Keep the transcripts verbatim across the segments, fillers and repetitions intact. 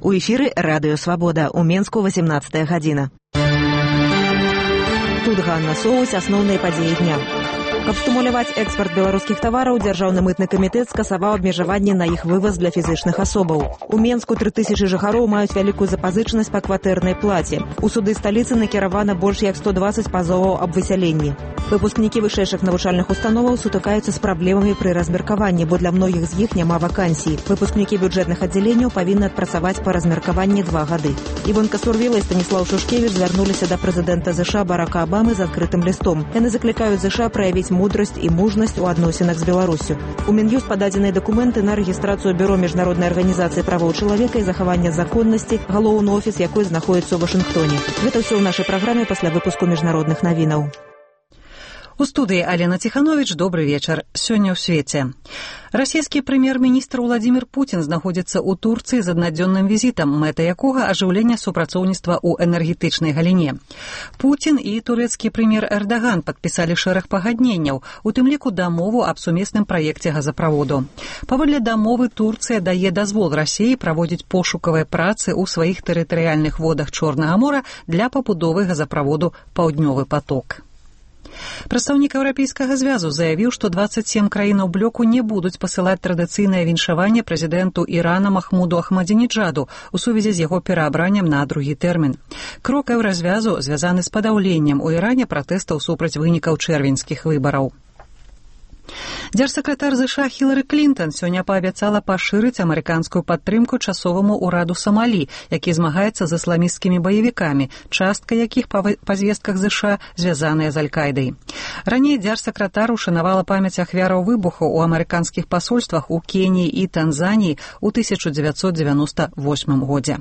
У эфіры Радыё Свабода. У Менску восемнадцатая гадзіна. Тут Ганна Соусь, асноўныя падзеі дня. Каб стымуляваць экспарт беларускіх тавараў, дзяржаўны мытны камітэт скасаваў абмежаванні на іх вываз для фізычных асобаў. У Менску тры тысячы жыхароў маюць вялікую запазычанасць па кватэрнай плаце. У суды сталіцы накіравана больш як сто дваццаць пазоваў аб высяленні. Выпускнікі вышэйшых навучальных установаў сутыкаюцца з праблемамі пры размеркаванні, бо для многіх з іх няма вакансій. Выпускнікі бюджэтных аддзяленняў павінны адпрацаваць па размеркаванні два гады. Івонка Сурвіла і Станіслаў Шушкевіч звярнуліся да прэзідэнта ЗША Барака Абамы з адкрытым лістом. Яны заклікаюць ЗША праявіць мудрасць і мужнасць у адносінах з Беларуссю. У Мін'юст пададзеныя дакументы на рэгістрацыю бюро міжнароднай арганізацыі правоў чалавека і захавання законнасці, галоўны офіс якой знаходіцца ў Вашынгтоне. Гэта ўсё ў нашай праграме пасля выпуску міжнародных навінаў. У студыі Алена Ціхановіч, добры вечар. Сёння ў свеце. Расійскі прэм'ер-міністр Уладзімір Пуцін знаходзіцца ў Турцыі з аднадзённым візітам, мэта якога ажыўлення супрацоўніцтва ў энергетычнай галіне. Пуцін і турэцкі прэм'ер Эрдаган падпісалі шэраг пагадненняў, у тым ліку дамову аб сумесным праекце газаправоду. Паводле дамовы Турцыя дае дазвол Расіі праводзіць пошукавыя працы ў сваіх тэрытарыяльных водах Чорнага мора для пабудовы газаправоду «Паўднёвы поток». Прадстаўнік Еўрапейскага звязу заявіў, што дваццаць сем краінаў блоку не будуць пасылаць традыцыйнае віншаванне прэзідэнту Ірана Махмуду Ахмадзінеджаду у сувязі з яго пераабраннем на другі тэрмін. Крок еўразвязу звязаны з падаўленнем у Іране пратэстаў супраць вынікаў чэрвеньскіх выбараў. Дзяржсакратар ЗША Хілары Клінтон сёння паабяцала пашырыць амерыканскую падтрымку часоваму ўраду Самалі, які змагаецца з ісламісцкімі баевікамі, частка якіх па звестках ЗША звязаная з Аль-Кайдай. Раней дзяржсакратар ушанавала памяць ахвяраў выбуху ў амерыканскіх пасольствах у Кеніі і Танзаніі ў тысяча дзевяцьсот дзевяноста восьмым годзе.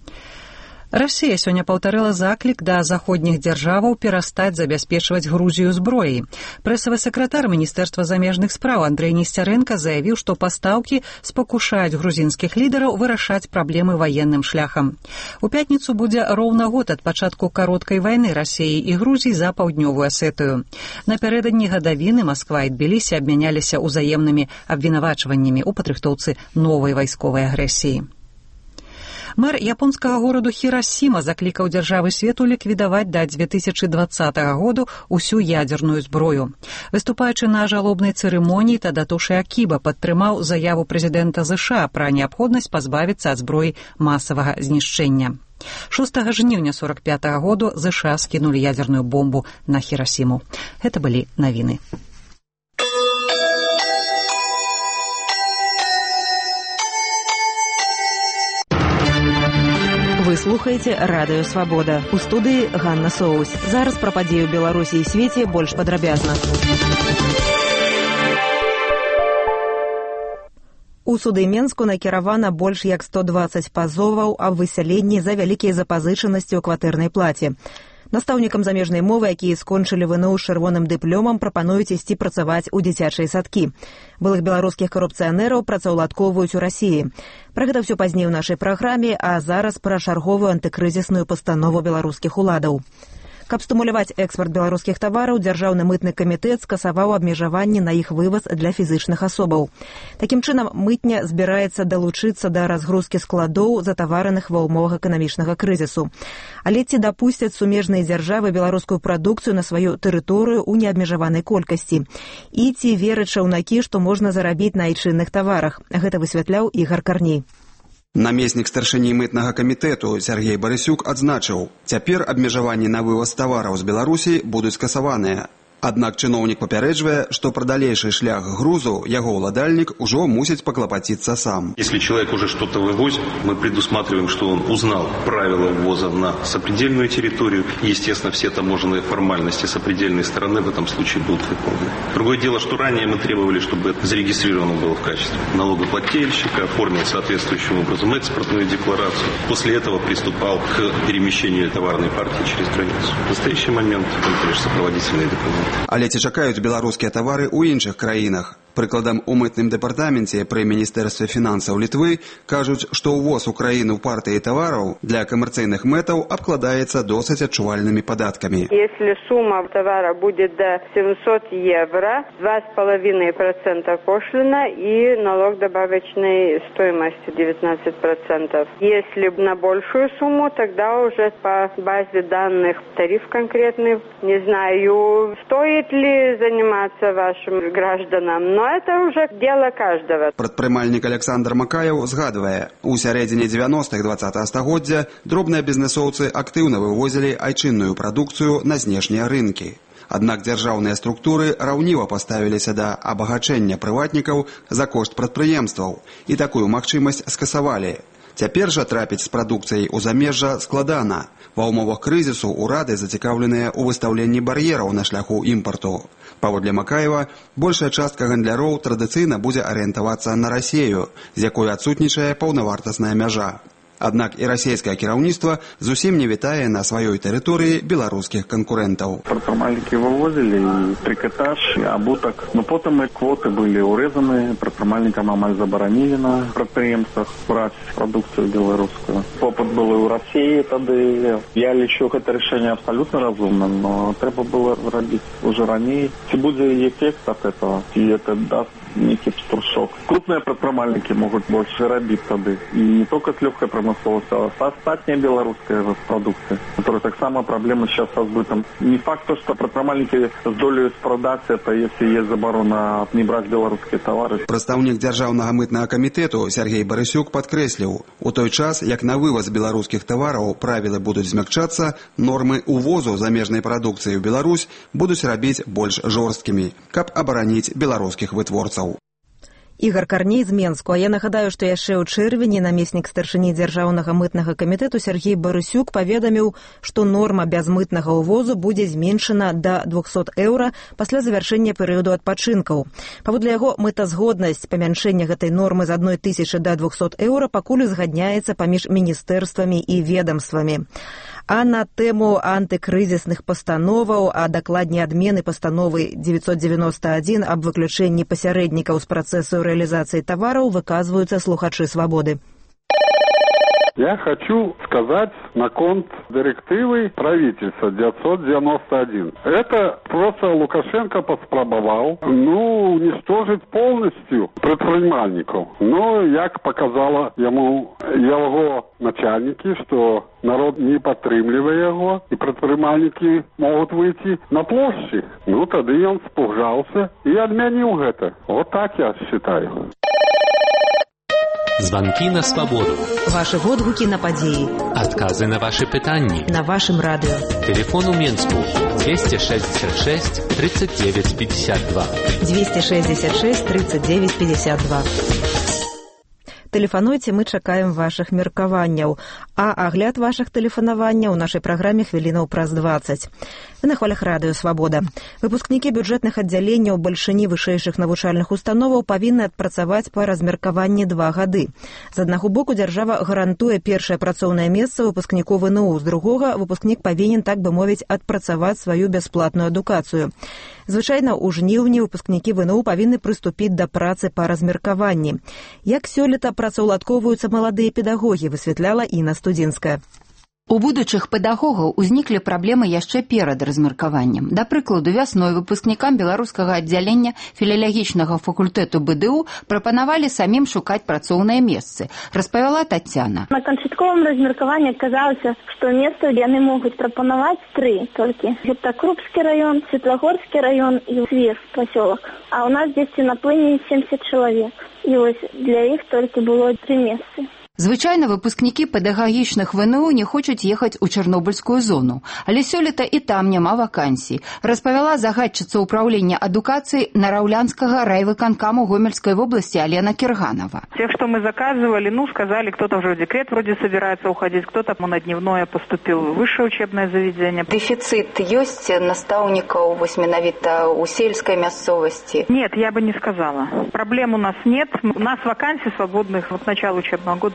Расія сёння паўтарыла заклік да заходніх дзяржаваў перастаць забяспечваць Грузію зброяй. Прэсавы сакратар Міністэрства замежных спраў Андрэй Несцярэнка заявіў, што пастаўкі спакушаюць грузінскіх лідараў вырашаць праблемы ваенным шляхам. У пятніцу будзе роўна год ад пачатку кароткай вайны Расіі і Грузіі за паўднёвую Асетыю. Напярэдадні гадавіны Масква і Тбілісі абмяняліся ўзаемнымі абвінавачваннямі ў падрыхтоўцы новай вайсковай агрэсіі. Мэр японскага гораду Хірасіма заклікаў дзяржавы свету ліквідаваць да дзве тысячы дваццатага году ўсю ядзерную зброю. Выступаючы на жалобнай цырымоніі, Тадатоші Акіба падтрымаў заяву прэзідэнта ЗША пра неабходнасць пазбавіцца ад зброі масавага знішчэння. шостага жніўня сорак пятага году ЗША скінулі ядзерную бомбу на Хірасіму. Гэта былі навіны. Вы слухаеце Радыё Свабода. У студыі Ганна Соусь. Зараз пра падзею Беларусі і свеце больш падрабязна. У суды Менску накіравана больш як сто дваццаць пазоваў аб высяленні за вялікія запазычанасці ў кватэрнай плаце. Настаўнікам замежнай мовы, якія скончылі ВНУ з чырвоным дыплёмам, прапануюць ісці працаваць у дзіцячыя садкі. Былых беларускіх карупцыянераў працаўладкоўваюць у Расіі. Пра гэта ўсё пазней у нашай праграме, а зараз пра чарговую антыкрызісную пастанову беларускіх уладаў. Каб стымуляваць экспарт беларускіх тавараў, дзяржаўны мытны камітэт скасаваў абмежаванні на іх вываз для фізычных асобаў. Такім чынам, мытня збіраецца далучыцца да разгрузкі складоў, затавараных ва ўмовах эканамічнага крызісу. Але ці дапусцяць сумежныя дзяржавы беларускую прадукцыю на сваю тэрыторыю ў неабмежаванай колькасці? І ці вераць чаўнакі, што можна зарабіць на айчынных таварах? Гэта высвятляў Ігар Карней. Намеснік старшыні мытнага камітэту Сергей Барысюк адзначыў, цяпер абмежаванні на вываз тавараў з Беларусі будуць скасаваныя. Аднак чыноўнік папярэджвае, што пра далейшы шлях грузу яго ўладальнік ужо мусіць паклапаціцца сам. Если человек уже что-то вывозит, мы предусматриваем, что он узнал правила ввоза на сопредельную территорию. Естественно, все таможенные формальности сопредельной стороны в этом случае будут выполнены. Другое дело, что ранее мы требовали, чтобы это зарегистрировано было в качестве налогоплательщика, оформил соответствующим образом экспортную декларацию. После этого приступал к перемещению товарной партии через границу. В настоящий момент только лишь сопроводительные документы. Але ці чакаюць беларускія тавары ў іншых краінах? Прыкладам, у мытным дэпартаменце пры міністэрстве фінансаў Літвы кажуць, што ўвоз у краіну партыі тавараў для камерцыйных мэтаў абкладаецца досыць адчувальнымі падаткамі. Если сумма товара будет до семьсот евро, два с половиной процента пошлина и налог добавочной стоимости девятнадцать процентов. Если на большую сумму, тогда уже по базе данных тариф конкретный. Не знаю, стоит ли заниматься вашим гражданам, но это уже дело каждого. Прадпрымальнік Александр Макаев згадвае, у сярэдзіне дзевяностых двадцатага стагоддзя дробныя бізнесоўцы актыўна вывозілі айчынную прадукцыю на знешнія рынкі. Аднак дзяржаўныя структуры раўніва паставіліся да абагачэння прыватнікаў за кошт прадпрыемстваў і такую магчымасць скасавалі. Цяпер жа трапіць з прадукцыяй у замежжа складана. Ва ўмовах крызісу ўрады зацікаўленыя ў выстаўленні бар'ераў на шляху імпарту. Паводле Макаева, большая частка гандляроў традыцыйна будзе арыентавацца на Расію, з якой адсутнічае паўнавартасная мяжа. Аднак і расійскае кіраўніцтва зусім не вітае на сваёй тэрыторыі беларускіх канкурэнтаў. Прадпрымальнікі вывозілі і трыкатаж, і абутак, но потым і квоты былі ўрэзаны, прадпрымальнікам амаль забаранілі на прадпрыемствах браць прадукцыю беларускую. Попыт был і ў Расіі тады. Я лічу гэта рашэнне абсалютна разумным, но трэба было рабіць уже раней. Ці будзе эфект ад этого, ці это даст некий штуршок. Крупные прадпрымальнікі могуць больш рабіць тады. І не только с лёгкай промысловости, а с остатняя белорусская продукция, которая так само проблема сейчас со сбытом. Не факт, что прадпрымальнікі здолеюць продать это, если есть заборона не брать белорусские товары. Прадстаўнік дзяржаўнага мытнага камітэту Сергей Барысюк падкрэсліў, у той час, як на вываз беларускіх тавараў правілы будуць змякчацца, нормы увозу замежнай прадукцыі ў Беларусь будуць рабіць больш жорсткімі, каб абараніць беларускіх вытворцаў. Ігор Карней з Менску. А я нагадаю, што яшчэ ў чэрвені намеснік старшыні дзяржаўнага мытнага камітэту Сергей Барысюк паведаміў, што норма бязмытнага ўвозу будзе зменшана да двухсот еўра пасля завяршэння перыяду адпачынкаў. Паводле яго, мэтазгоднасць памяншэння гэтай нормы з адной тысячы да двухсот еўра пакуль узгадняецца паміж міністэрствамі і ведамствамі. А на тэму антыкрызісных пастановаў, а дакладней адмены пастановы девятьсот девяносто один аб выключэнні пасярэднікаў з працэсу реализации товаров выказываются слухачи «Свободы». Я хочу сказать на конт директивы правительства девятьсот девяносто один. Это просто Лукашенко поспробовал, ну, уничтожить полностью предпринимальников. Но, як показало ему его начальники, что народ не подтримливая его, и предпринимальники могут выйти на площадь. Ну, тогда он спугался и отменил это. Вот так я считаю. Звонки на свободу. Ваши водгуки на падеи. Отказы на ваши пытанни. На вашем радио. Телефон у Менску двести шестьдесят шесть тридцать девять пятьдесят два. двести шестьдесят шесть тридцать девять пятьдесят два. Тэлефануйце, мы чакаем вашых меркаванняў. А агляд вашых тэлефанаванняў у нашай праграме хвілінаў праз дваццаць. Вы на хвалях радыё «Свабода». Выпускнікі бюджэтных аддзяленняў бальшыні вышэйшых навучальных установаў павінны адпрацаваць па размеркаванні два гады. З аднаго боку, дзяржава гарантуе першае працоўнае месца выпускніку ВНУ, з другога выпускнік павінен, так бы мовіць, адпрацаваць сваю бясплатную адукацыю. Звычайна, у жніўні выпускнікі ВНУ павінны прыступіць да працы па размеркаванні. Як сёлета працаўладкоўваюцца маладыя педагогі, высвятляла Інна Студзінская. У будучых педагогаў узніклі праблемы яшчэ перад размеркаваннем. Да прыкладу, вясной выпускнікам беларускага аддзялення філалагічнага факультэту БДУ прапанавалі самім шукаць працоўныя месцы, распавяла Тацяна. На канчатковым размеркаванні аказалася, што месцаў яны могуць прапанаваць тры толькі. Гэта Крупскі раён, Светлагорскі раён і Свес пасёлак. А ў нас дзесьці на плыні семьдесят чалавек. І вось для іх толькі было тры месцы. Звычайна выпускнікі педагагічных ВНУ не хочуць ехаць у Чарнобыльскую зону, але сёлета і там няма вакансій, распавяла загадчыца ўпраўлення адукацыі Нараўлянскага райвыканкаму Гомельской вобласти Алена Кирганова. Тех, что мы заказывали, ну, сказали, кто-то уже в декрет вроде собирается уходить, кто-то на дневное поступил в высшее учебное заведение. Дефицит есть настаўнікаў вось менавіта у сельской мясцовасти? Нет, я бы не сказала. Проблем у нас нет. У нас вакансий свободных от начала учебного года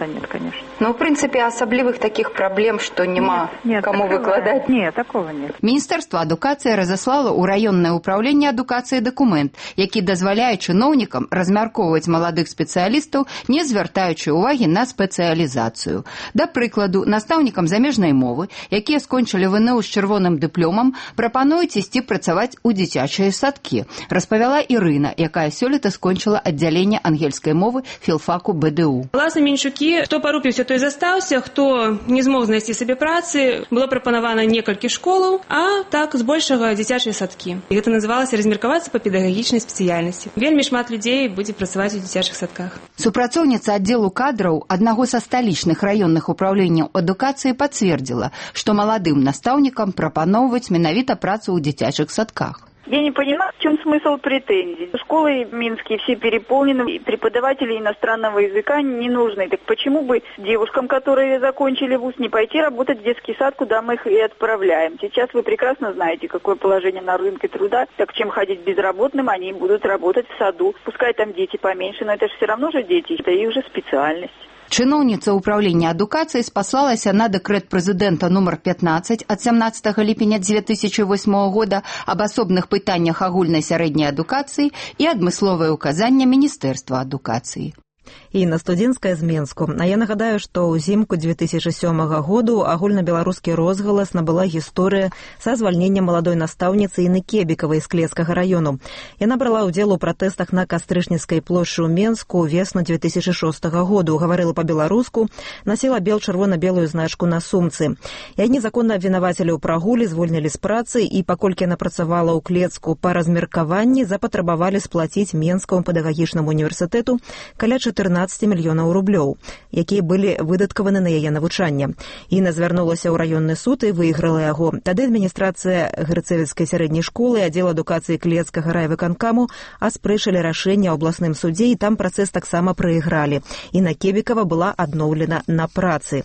нет, конечно. Ну, в принципе, асаблівых таких праблем, што няма нет, каму такого, выкладаць. Нет, такого нет. Міністэрства адукацыі разаслала ў раённае ўпраўленне адукацыі дакумент, які дазваляе чыноўнікам размяркоўваць маладых спецыялістаў, не звяртаючы ўвагі на спецыялізацыю. Да прыкладу, настаўнікам замежнай мовы, якія скончылі ВНУ з чырвоным дыпломам, прапануюць ісці працаваць у дзіцячыя садкі, распавяла Ірына, якая сёлета скончыла аддзяленне ангельскай мовы філфаку БДУ. Власне, менчукі, хто парупіўся, той застаўся, хто не змог знайсці сабе працы, было прапанавана некалькі школаў, а так збольшага дзіцячыя садкі. І гэта называлася размеркавацца па педагагічнай спецыяльнасці. Вельмі шмат людзей будзе працаваць у дзіцячых садках. Супрацоўніца аддзелу кадраў аднаго са сталічных раённых управленняў адукацыі пацвердзіла, што маладым настаўнікам прапаноўваць менавіта працу ў дзіцячых садках. Я не понимаю, в чем смысл претензий. Школы минские все переполнены, преподавателей иностранного языка не нужны. Так почему бы девушкам, которые закончили вуз, не пойти работать в детский сад, куда мы их и отправляем? Сейчас вы прекрасно знаете, какое положение на рынке труда. Так чем ходить безработным, они будут работать в саду. Пускай там дети поменьше, но это же все равно же дети, это их же специальность. Чыноўніца ўпраўлення адукацыі спаслалася на дэкрэт прэзідэнта нумар пятнаццаць ад сямнаццатага ліпеня дзве тысячы восьмага года аб асобных пытаннях агульнай сярэдняй адукацыі і адмысловае ўказанне Міністэрства адукацыі. Інна Студзінская з Менску. А я нагадаю, што ўзімку дзве тысячы сёмага году агульнабеларускі розгалас набыла гісторыя са звальненнем маладой настаўніцы Інны Кебікавай з Клецкага раёну. Яна брала ўдзел у пратэстах на Кастрычніцкай плошчы ў Менску весну дзве тысячы шостага году, гаварыла па-беларуску, насіла бел-чырвона-белую значку на сумцы. Яе незаконна абвінавацілі ў прагуле, звольнілі з працы і, паколькі яна працавала ў Клецку па размеркаванні, запатрабавалі сплаціць Менскаму педагагічнаму універсітэту каля чатырнаццаць мільёнаў рублёў, якія былі выдаткаваны на яе навучанне. Інна звярнулася ў раённы суд і выйграла яго. Тады адміністрацыя Грыцэвіцкай сярэдняй школы і аддзел адукацыі Клецкага райвыканкаму аспрэчылі рашэнне ў абласным судзе, і там працэс таксама прайгралі. Інна Кебікава была адноўлена на працы.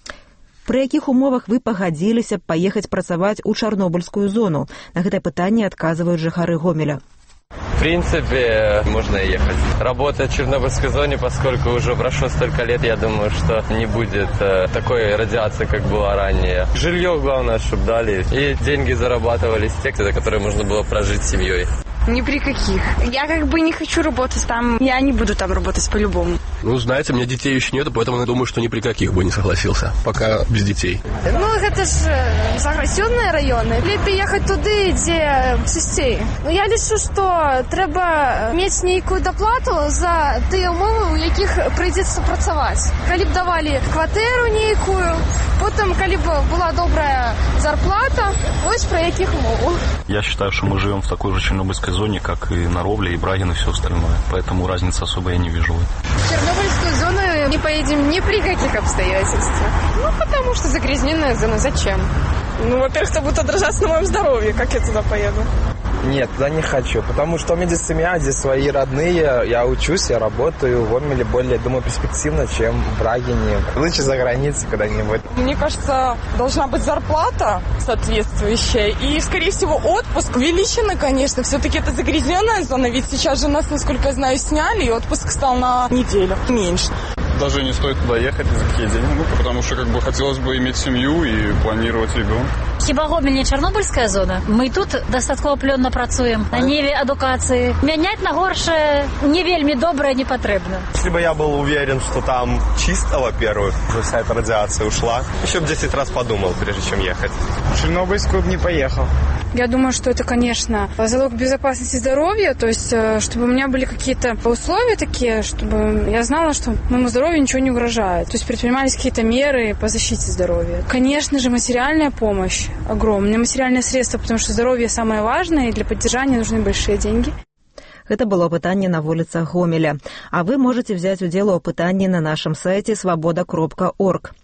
Пры якіх умовах вы пагадзіліся б паехаць працаваць у Чарнобыльскую зону? На гэтае пытанне адказваюць жыхары Гомеля. В принципе, можно ехать. Работать в Чернобыльской зоне, поскольку уже прошло столько лет, я думаю, что не будет э, такой радиации, как была ранее. Жилье, главное, чтобы дали. И деньги зарабатывались те, за которые можно было прожить с семьей. Ни при каких. Я как бы не хочу работать там. Я не буду там работать по-любому. Ну, знаете, у меня детей еще нету, поэтому я думаю, что ни при каких бы не согласился. Пока без детей. Ну, это ж загрозенные районы. Лепей ехать туды, где сустей. Ну, я лічу, что треба мець нейкую доплату за тыя умовы, у якіх прыйдзецца працаваць. Калі б давалі кватэру нейкую, потым, калі б была добрая зарплата, вось про якіх умовах. Я считаю, что мы живем в такой же Чернобыльской зоне, как и на Ровле, и Брагин, и все остальное. Поэтому разницы особо я не вижу. В Чернобыльскую зону не поедем ни при каких обстоятельствах. Ну, потому что загрязненная зона. Зачем? Ну, во-первых, это будет отражаться на моем здоровье, как я туда поеду. Нет, туда не хочу, потому что у меня здесь семья, здесь свои родные, я учусь, я работаю, в Омеле более, думаю, перспективно, чем в Брагине. Лучше за границей когда-нибудь. Мне кажется, должна быть зарплата соответствующая и, скорее всего, отпуск увеличенный, конечно. Все-таки это загрязненная зона, ведь сейчас же нас, насколько я знаю, сняли, и отпуск стал на неделю меньше. Даже не стоит туда ехать за такие деньги, ну, потому что как бы хотелось бы иметь семью и планировать ребенка. Хіба Гомель не Чорнобильська зона? Ми тут достатково плённо працуем на ниве адукации. Менять на горше не вельми доброе не потребно. Если бы я был уверен, что там чисто, во-первых, уже вся эта радиация ушла, еще бы десять раз подумал, прежде чем ехать. В Чернобыльскую бы не поехал. Я думаю, что это, конечно, залог безопасности здоровья, то есть, чтобы у меня были какие-то условия такие, чтобы я знала, что моему здоровью ничего не угрожает. То есть предпринимались какие-то меры по защите здоровья. Конечно же, материальная помощь огромная, материальные средства, потому что здоровье самое важное, и для поддержания нужны большие деньги. Гэта было пытанне на вуліцах Гомеля. А вы можете взять удзел у пытанні на нашым сайце свабода кропка орг.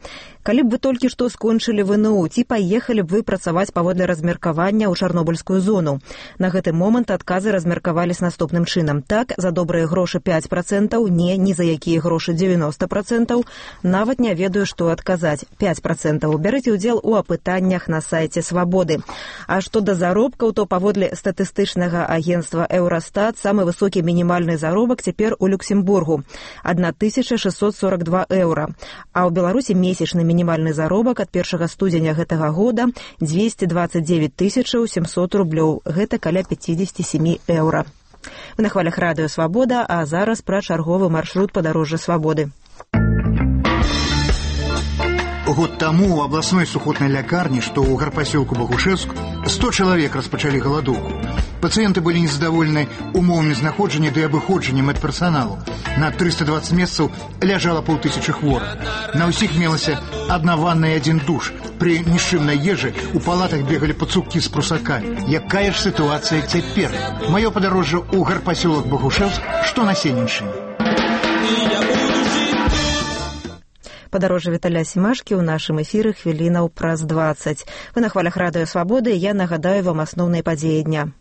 Калі б вы толькі што скончылі вэ эн у, ці паехалі б вы працаваць паводле размеркавання ў чарнобыльскую зону? На гэты момант адказы размеркавалі з наступным чынам. Так, за добрыя грошы пяць працэнтаў, не, ні за якія грошы дзевяносто працэнтаў, нават не ведаю, што адказаць, пяць працэнтаў. Бярыце ўдзел у апытаннях на сайце Свабоды. А што да заробкаў, то паводле статыстычнага агенцтва Еўрастат самы высокі мінімальны заробак цяпер у Люксембургу – тысяча шестьсот сорок два еўра. А ў Беларусі месячны мінімальны заробак ад першага студзеня гэтага года дзвесце дваццаць дзевяць тысячаў сямсот рублёў. Гэта каля пяцьдзесят сем еўра. Вы на хвалях радыё Свабода, а зараз пра чарговы маршрут падарожжа Свабоды. Год таму ў абласной сухотнай лякарні, што ў гарпасёлку Багушевск, сто чалавек распачалі галадоўку. Пацыенты былі незадаволены умовамі знаходжання ды абыходжання медперсаналу. На трыста дваццаць месцаў ляжала паўтысячы хворых. На ўсіх мелася адна ванна і адзін душ. Пры нішчымнай ежы ў палатах бегалі пацукі з прусакамі. Якая ж сітуацыя цяпер? Маё падарожжа ў гарпасёлак Багушевск, што на Сеніншчыне. Падарожжа Віталя Семашкі ў нашым эфіры хвілінаў праз дваццаць. Вы на хвалях радыё Свабоды, я нагадаю вам асноўныя падзеі дня.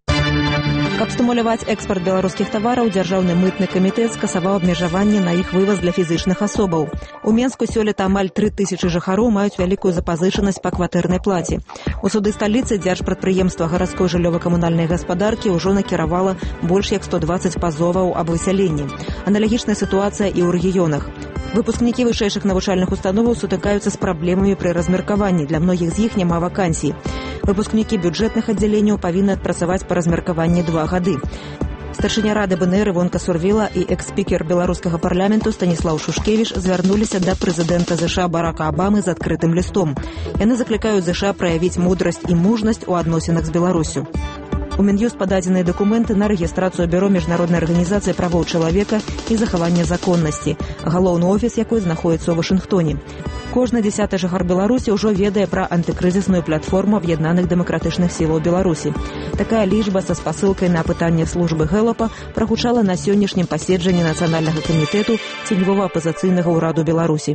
Каб стымуляваць экспарт беларускіх тавараў, дзяржаўны мытны камітэт скасаваў абмежаванне на іх вываз для фізычных асобаў. У Менску сёлета амаль тры тысячы жыхароў маюць вялікую запазычанасць па кватэрнай плаце. У суды сталіцы дзяржпрадпрыемства гарадской жыллёва-камунальнай гаспадаркі ўжо накіравала больш як сто дваццаць пазоваў аб высяленні. Аналагічная сітуацыя і ў рэгіёнах. Выпускнікі вышэйшых навучальных установаў сутыкаюцца з праблемамі пры размеркаванні. Для многіх з іх няма вакансій. Выпускнікі бюджэтных аддзяленняў павінны адпрацаваць па размеркаванні два гады. Старшыня рады бэ эн эр Івонка Сурвіла і экс-спікер беларускага парламенту Станіслаў Шушкевіч звярнуліся да прэзідэнта ЗША Барака Абамы з адкрытым лістом. Яны заклікаюць ЗША праявіць мудрасць і мужнасць у адносінах з Беларусю. У Мін'юст пададзеныя дакументы на рэгістрацыю бюро міжнароднай арганізацыі правоў чалавека і захавання законнасці, галоўны офіс якой знаходіцца ў Вашынгтоне. Кожны дзясяты жыхар Беларусі ўжо ведае пра антыкрызісную платформу аб'яднаных дэмакратычных сілаў Беларусі. Такая лічба са спасылкай на апытанне службы Гэлапа прагучала на сённяшнім паседжанні Нацыянальнага камітэту ценьвова апазіцыйнага ўраду Беларусі.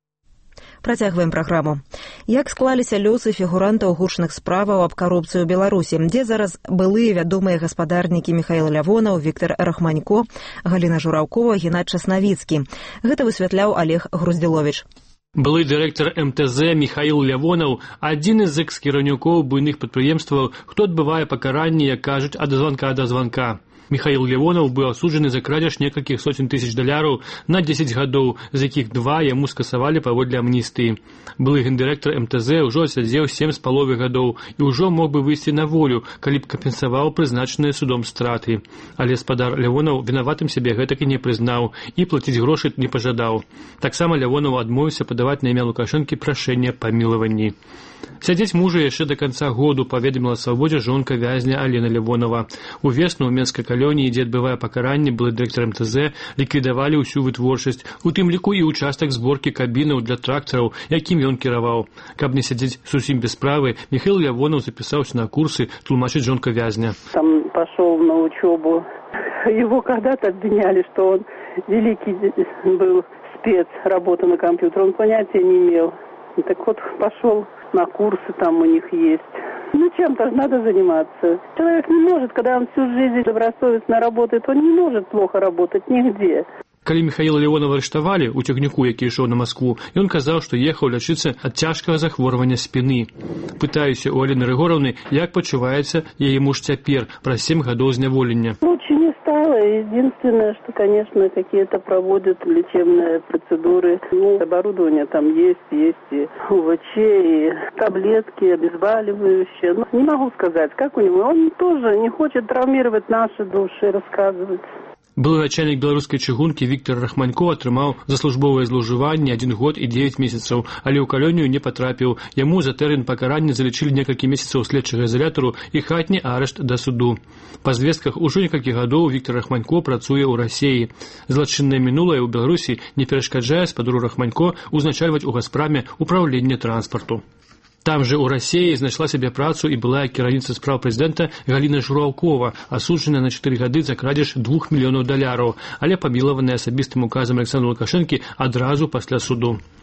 Працягваем праграму. Як склаліся лёсы фігурантаў гучных справаў аб карупцыі ў Беларусі, дзе зараз былыя вядомыя гаспадарнікі Міхаіл Лявонаў, Віктар Рахманько, Галіна Жураўкова, Геннад Часнавіцкі. Гэта высвятляў Олег Груздзіловіч. Былы дырэктар эм тэ зэ Міхаіл Лявонаў – адзін з экс-кіраўнікоў буйных прадпрыемстваў, хто адбывае пакаранне, як кажуць, ад званка да званка. Міхаіл Лявонаў быў асуджаны за крадзеж некалькіх соцень тысяч даляраў на дзесяць гадоў, з якіх два яму скасавалі паводле амністыі. Былы гендырэктар эм тэ зэ ўжо сядзеў сем з паловай гадоў і ўжо мог бы выйсці на волю, калі б кампенсаваў прызначаныя судом страты. Але спадар Лявонаў вінаватым сябе гэтак і не прызнаў і плаціць грошы не пажадаў. Таксама Лявонаў адмовіўся падаваць на імя Лукашэнкі прашэнне аб памілаванні. Сядзець мужа яшчэ да канца году, паведаміла Свабодзе жонка вязня Алена Лявонова. У весну ў Менскай калоніі, дзе адбывае пакаранне, былы дырэктар эм тэ зэ ліквідавалі ўсю вытворчасць, у тым ліку і участак зборкі кабінаў для трактараў, якім ён кіраваў. Каб не сядзець зусім без справы, Міхаіл Лявонаў запісаўся на курсы, тлумачыць жонка вязня. Там пошел на учебу. Его когда-то обвиняли, что он великий был спец, работа на компьютере. Он понятия не имел. Так вот пошел на курсы, там у них есть. Ну, чем-то надо заниматься. Человек не может, когда он всю жизнь добросовестно работает, он не может плохо работать нигде. Калі Міхаіла Лявонова арыштавалі ў цягніку, які ішоў на Маскву, ён казаў, што ехаў лячыцца ад цяжкага захворвання спіны. Пытаюся у Алены Рыгораўны, як пачуваецца яе муж цяпер праз сем гадоў зняволення. Лучше не стало. Единственное, что, конечно, какие-то проводят лечебные процедуры. Ну, оборудование там есть, есть и УВЧ, и таблетки, обезболивающие. Но не могу сказать, как у него. Он тоже не хочет травмировать наши души, рассказывать. Былы начальнік беларускай чыгункі Віктар Рахманько атрымаў за службовае злоўжыванне адзін год і дзевяць месяцаў, але ў калонію не патрапіў. Яму за тэрмін пакарання залічылі некалькі месяцаў следчага изалятару і хатні арышт да суду. Па звестках, ужо некалькі гадоў Віктар Рахманько працуе ў Расіі. Злачыннае мінулае ў Беларусі не перашкаджае спадару Рахманько узначальваць у Газпраме управленне транспарту. Там же у Расіі знайшла сябе працу і былая кіраўніца спраў прэзідэнта Галіна Жураўкова, асуджаная на чатыры гады за крадзеж двух мільёнаў даляраў, але памілаваная асабістым указам Александра Лукашэнкі адразу пасля суду.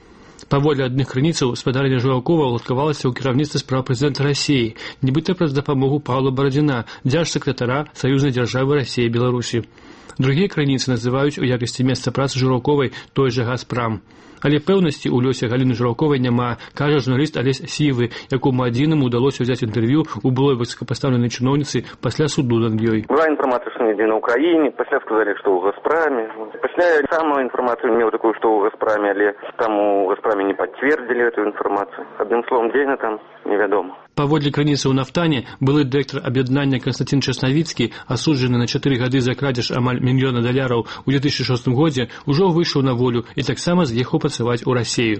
Паводле адных крыніцаў, спадарня Журакова уладкавалася ў кіраўніцтва справ прэзідэнта Расіі, нібыта праз дапамогу Паўла Барадзіна, дзяржсакратара Саюзнай дзяржавы Расіі і Беларусі. Другія крыніцы называюць у якасці месца працы Жураковай той жа Газпрам. Але пэўнасці ў лёсе Галіны Жураўковай няма, кажа журналіст Алесь Сівы, якому адзінаму ўдалося ўзяць інтэрв'ю у былой высокапастаўленай чыноўніцы пасля суду над ёй. Была інфармацыя, што недзе на Ўкраіне, пасля сказалі, што ў Газпраме. Пасля самую інфармацыю меў такую, што ў Газпраме, але там у Газпраме не пацвердзілі эту інфармацыю. Адным словом, дзе яна там, невядома. Паводле крыніцы ў Нафтане, былы дырэктар аб'яднання Канстантин Часнавіцкі, асуджаны на чатыры гады за крадзеж амаль мільёна даляраў у две тысячи шостым годзе, ужо выйшаў на волю і таксама з'ехаў працаваць у Расію.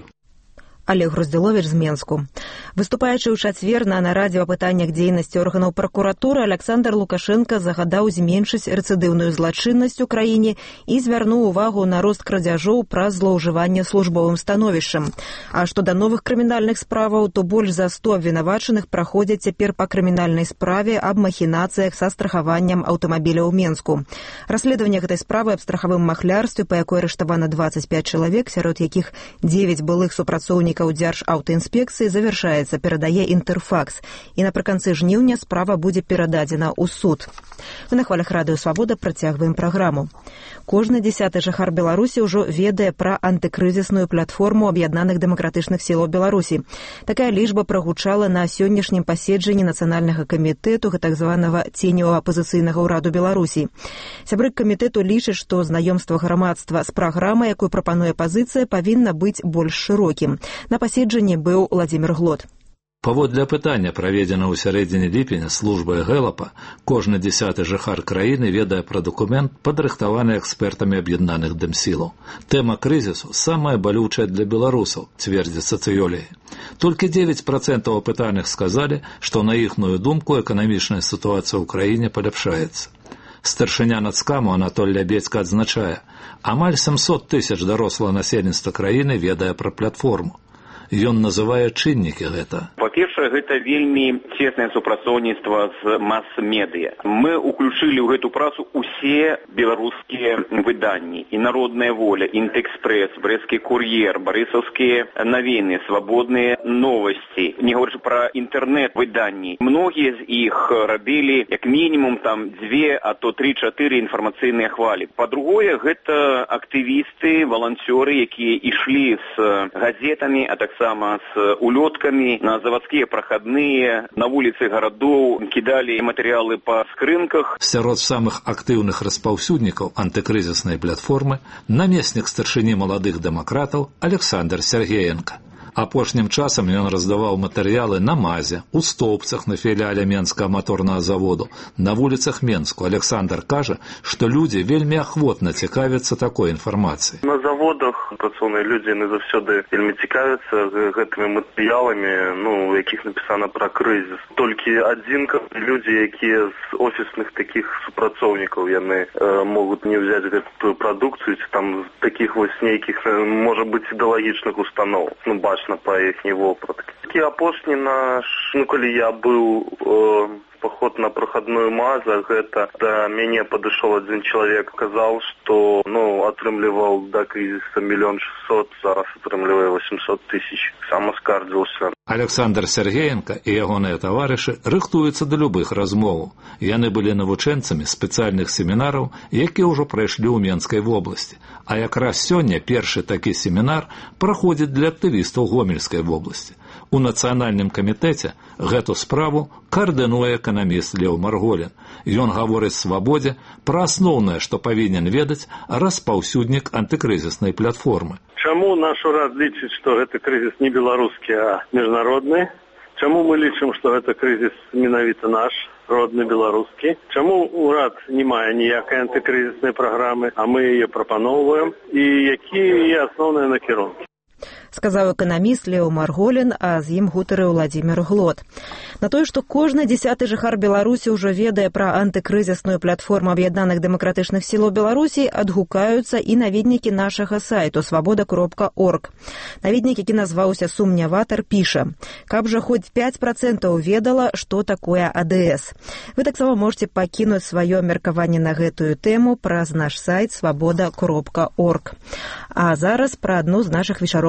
Олег Груздзіловіч з Менску. Выступаючы ў чацвер на нарадзе па пытаннях дзейнасці органаў пракуратуры, Александр Лукашенко загадаў зменшыць рэцыдыўную злачыннасць у краіне і звярнуў увагу на рост крадзяжоў праз злоўжыванне службовым становішчам. А што да новых крымінальных справаў, то больш за сто абвінавачаных праходзяць цяпер па крымінальнай справе аб махінацыях са страхаваннем аўтамабіля ў Менску. Расследаванне гэтай справы аб страхавым махлярстве, па якой арыштавана дваццаць пяць чалавек, сярод якіх дзевяць былых супрацоўнікаў у Дзяржаўтаінспекцыі завяршаецца, перадае Інтэрфакс. І напрыканцы жніўня справа будзе перададзена ў суд. Мы на хвалях Радыё Свабода працягваем праграму. Кожны дзясяты жыхар Беларусі ўжо ведае пра антыкрызісную платформу аб'яднаных дэмакратычных сілаў Беларусі. Такая лічба прагучала на сённяшнім паседжанні Нацыянальнага камітэту так званага ценевого апозіцыйнага ўраду Беларусі. Сябры камітэту лічаць, што знаёмства грамадства з праграмай, якую прапануе апазіцыя, павінна быць больш шырокім. На паседжанні быў Владзімір Глот. Паводле апытання, праведзена ў сярэдзіне ліпеня службай Гэлапа, кожны дзясяты жыхар краіны ведае пра дакумент, падрыхтаваны экспертамі аб'яднаных дэмсілаў. Тэма крызісу самая балючая для беларусаў, цвердзяць сацыёлігі. Толькі дзевяць працэнтаў апытаных сказалі, што на іхную думку эканамічная сітуацыя ў краіне паляпшаецца. Старшыня нацкаму Анатоль Лябедзька адзначае, амаль сямсот тысяч дарослага насельніцтва краіны ведае пра платформу. Ён называе чыннікі гэта. Па-першае, гэта вельмі цеснае супрацоўніцтва з мас-медыя. Мы ўключылі ў гэту працу усе беларускія выданні. І Народная воля, Інтэкспрэс, Брэсцкі кур'ер, Барысаўскія навіны, Свабодныя новасці. Не говорячы пра інтэрнэт-выданні. Многія з іх рабілі як мінімум там дзве, а то тры-чатыры інфармацыйныя хвалі. Па-другое, гэта актывісты, валанцёры, якія ішлі з газетамі, а так сама с улётками на заводские проходные, на улицы городов, кидали материалы по скрынках. Сярод самых актыўных распаўсюднікаў антыкрызіснай платформы намеснік старшыні маладых дэмакратаў Александр Сергеенко. Апошнім часам ён раздаваў матэрыялы на МАЗе, у Стоўбцах на філіяле Менскага маторнага заводу, на вуліцах Менску. Александр кажа, што людзі вельмі ахвотна цікавяцца такой інфармацыяй. На заводах працоўныя людзі не заўсёды вельмі цікавяцца гэтымі матэрыяламі, ну, у якіх напісана пра крызіс. Толькі адзінкавыя людзі, якія з офісных такіх супрацоўнікаў, яны э, могуць не ўзяць гэтую прадукцыю, ці там з такіх вось нейкіх, можа быць, ідэалагічных устаноў. Ну, бач, по їхній вопратки. Такий апошній наш, ну, коли я був э, поход на проходную МАЗа, гэта да мяне падышоў адзін чалавек, казаў, што, ну, атрымліваў да крызіса мільён шэсцьсот, зараз атрымлівае восемьсот тысяч. Сам аскардзіўся. Александр Сергеенко і ягоныя таварышы рыхтуюцца да любых размоваў. Яны былі навучэнцамі спецыяльных семінараў, якія ўжо прайшлі ў Менскай вобласці. А якраз сёння першы такі семінар праходзіць для актывістаў Гомельскай вобласці. У Нацыянальным камітэце гэту справу каардынуе эканаміст Леў Марголін. Ён гаворыць свабодзе пра асноўнае, што павінен ведаць распаўсюднік антыкрызіснай платформы. Чаму наш урад лічыць, што гэты крызіс не беларускі, а міжнародны? Чаму мы лічым, што гэта крызіс менавіта наш, родны беларускі? Чаму урад не мае ніякай антыкрызіснай праграмы, а мы яе прапаноўваем? І якія асноўныя накірункі? Сказаў эканаміст Леў Марголін, а з ім гутарыў Владзімір Глот. На тое, што кожны дзясяты жыхар Беларусі ўжо ведае пра антыкрызісную платформу аб'яднаных дэмакратычных сілаў Беларусі, адгукаюцца і наведнікі нашага сайту свабода кропка орг. Наведнік, які назваўся «Сумняватар», піша: «Каб жа хоць пяць працэнтаў ведала, што такое А Дэ Эс». Вы таксама можете пакінуць сваё меркаванне на гэтую тэму праз наш сайт свабода кропка орг. А зараз пра адну з нашых вечаровых перадач.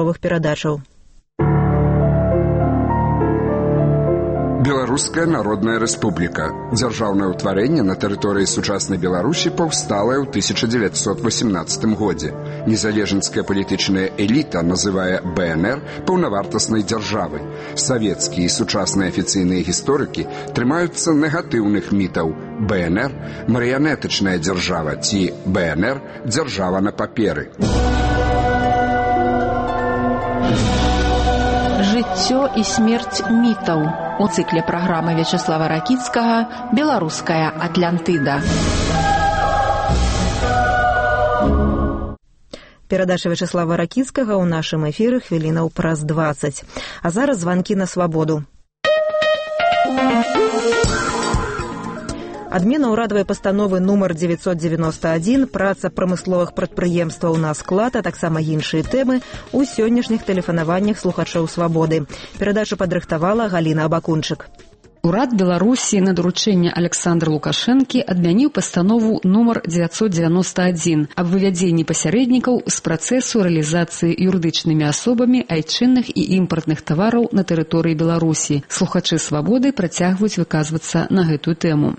перадачаў. Беларуская народная рэспубліка. Дзяржаўнае ўтварэнне на тэрыторыі сучаснай Беларусі паўсталае ў тысяча дзевяцьсот васемнаццатым годзе. Незалежніцкая палітычная эліта называе бэ эн эр паўнавартаснай дзяржавай. Савецкія і сучасныя афіцыйныя гісторыкі трымаюцца негатыўных мітаў. бэ эн эр – марыянетычная дзяржава ці бэ эн эр – дзяржава на паперы. Жыццё і смерць мітаў. У цыкле праграмы Вячеслава Ракіцкага «Беларуская Атлантыда». Перадача Вячеслава Ракіцкага ў нашым эфіры хвілінаў праз дваццаць. А зараз званкі на свабоду. Адмена ўрадавай пастановы нумар дзевяцьсот дзевяноста адзін, праца прамысловых прадпрыемстваў на склад, а таксама іншыя тэмы ў сённяшніх тэлефанаваннях слухачоў свабоды. Перадачу падрыхтавала Галіна Абакунчык. Урад Беларусі на даручэнне Александра Лукашэнкі адмяніў пастанову нумар дзевяцьсот дзевяноста адзін аб вывядзенні пасярэднікаў з працэсу рэалізацыі юрыдычнымі асобамі айчынных і імпартных тавараў на тэрыторыі Беларусі. Слухачы свабоды працягваюць выказвацца на гэтую тэму.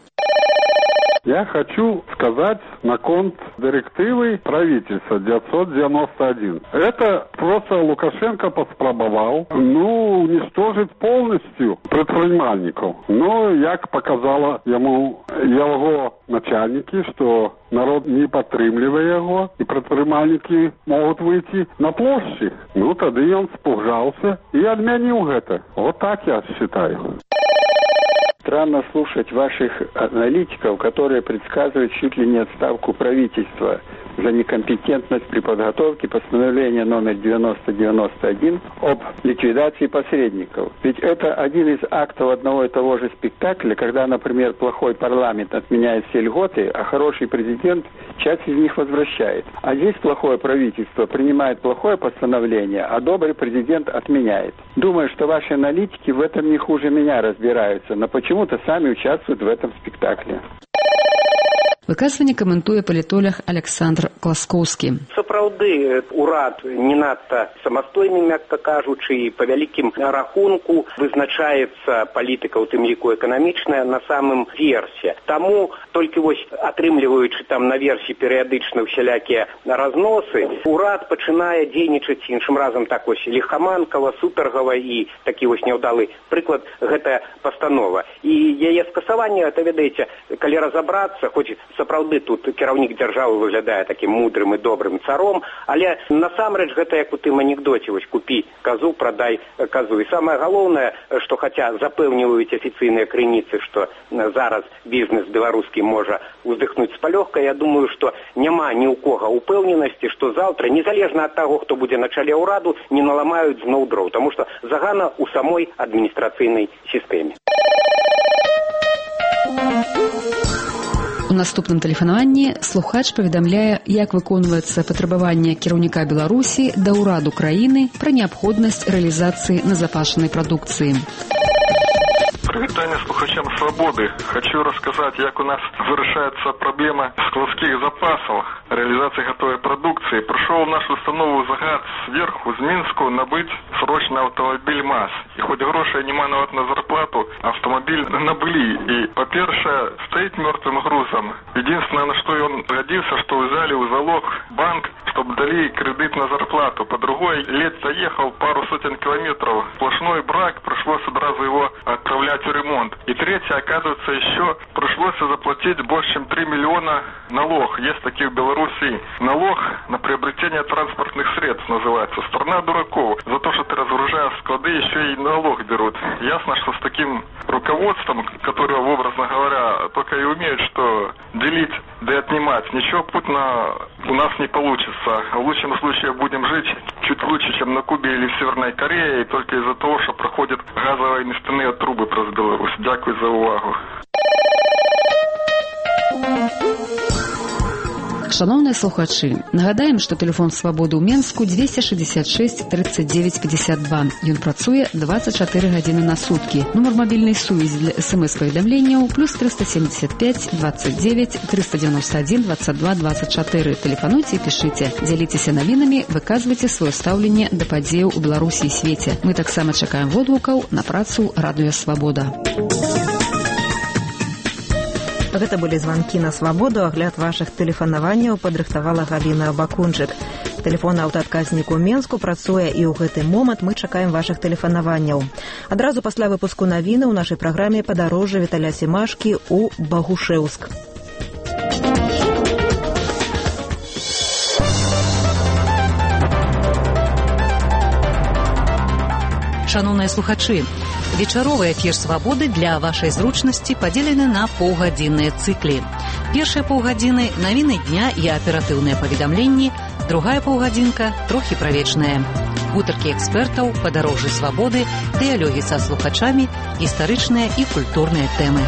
Я хочу сказать на конт директивы правительства девятьсот девяносто один. Это просто Лукашенко поспробовал, ну, уничтожить полностью предпринимальников. Но, як показало ему его начальники, что народ не подтримливает его, и предпринимальники могут выйти на площадь. Ну, тогда он спугался и отменил это. Вот так я считаю. Странно слушать ваших аналитиков, которые предсказывают чуть ли не отставку правительства за некомпетентность при подготовке постановления номер девяносто девяносто один об ликвидации посредников. Ведь это один из актов одного и того же спектакля, когда, например, плохой парламент отменяет все льготы, а хороший президент часть из них возвращает. А здесь плохое правительство принимает плохое постановление, а добрый президент отменяет. Думаю, что ваши аналитики в этом не хуже меня разбираются, но почему-то сами участвуют в этом спектакле. Выказванне каментуе палітолог Александр Класкоўскі. Сапраўды, урад не надта самастойны, мякка кажучы, і па вялікім рахунку вызначаецца палітыка, у тым ліку эканамічная, на самым версе. Таму толькі вось атрымліваючы там на версе перыядычна ўсялякія разносы, урад пачынае дзейнічаць іншым разам так вось ліхаманкава, сутаргава, і такі вось няўдалы прыклад гэтая пастанова. І яе скасаванне, это, ведаеце, калі разабрацца, хоць сапраўды тут кіраўнік дзяржавы выглядае такім мудрым і добрым царом, але насамрэч гэта як у тым анекдоце, вось купі казу, прадай казу. І самае галоўнае, што хаця запэўніваюць афіцыйныя крыніцы, што зараз бізнес беларускі можа уздыхнуць з палёгкай, я думаю, што няма ні ў кога упэўненасці, што заўтра, незалежна ад таго, хто будзе на чале ўраду, не наламаюць зноў дроў, таму што загана ў самой адміністрацыйнай сістэме. У наступным тэлефанаванні слухач паведамляе, як выконваецца патрабаванне кіраўніка Беларусі да ўраду краіны пра неабходнасць рэалізацыі назапашанай прадукцыі. Привітання слухачам «Свободы». Хочу рассказать, как у нас вырашается проблема складских запасов реализации готовой продукции. Пришел в нашу установу загад сверху, с Минску, набыть срочно автомобиль МАЗ. И хоть грошей нема нават на зарплату, автомобиль набыли. И, по-перше, стоит мертвым грузом. Единственное, на что он годился, что взяли в залог банк, чтобы дали кредит на зарплату. По-другой, лет заехал пару сотен километров. Сплошной брак, пришлось сразу его отправлять в ремонт. И третье, оказывается, еще пришлось заплатить больше, чем три миллиона налог. Есть такие в Беларуси. Налог на приобретение транспортных средств называется. Страна дураков. За то, что ты разгружаешь склады, еще и налог берут. Ясно, что с таким руководством, которое, образно говоря, только и умеет, что делить да и отнимать, ничего путно у нас не получится. В лучшем случае будем жить чуть лучше, чем на Кубе или в Северной Корее, и только из-за того, что проходят газовые нефтяные трубы през Беларусь. Дякую за увагу. Шановныя слухачы, нагадаем, што тэлефон свабоды ў Менску двести шестьдесят шесть тридцать девять пятьдесят два. Ён працуе двадцать четыре гадзіны на суткі. Нумар мабільнай сувязі для смс-паведамленняў плюс триста семьдесят пять двадцать девять триста девяносто один двадцать два двадцать четыре. Тэлефануйце і пішыце. Дзяліцеся навінамі, выказвайце сваё стаўленне да падзеяў у Беларусі і свеце. Мы таксама чакаем водгукаў на працу Радыё Свабода. Гэта былі званкі на свабоду, агляд вашых тэлефанаванняў падрыхтавала Галіна Бакунчык. Тэлефон аўтаадказнік у Менску працуе і ў гэты момант мы чакаем вашых тэлефанаванняў. Адразу пасля выпуску навіны ў нашай праграме падарожжа Віталя Семашкі ў Багушэўск. Шановныя слухачы, вечаровы эфір «Свабоды» для вашай зручнасці падзелены на паўгадзінныя цыклі. Першыя паўгадзіны – навіны дня і аператыўныя паведамленні, другая паўгадзінка – трохі правечная. Гутаркі экспертаў, падарожжы свабоды, дыялогі са слухачамі, гістарычныя і культурныя тэмы.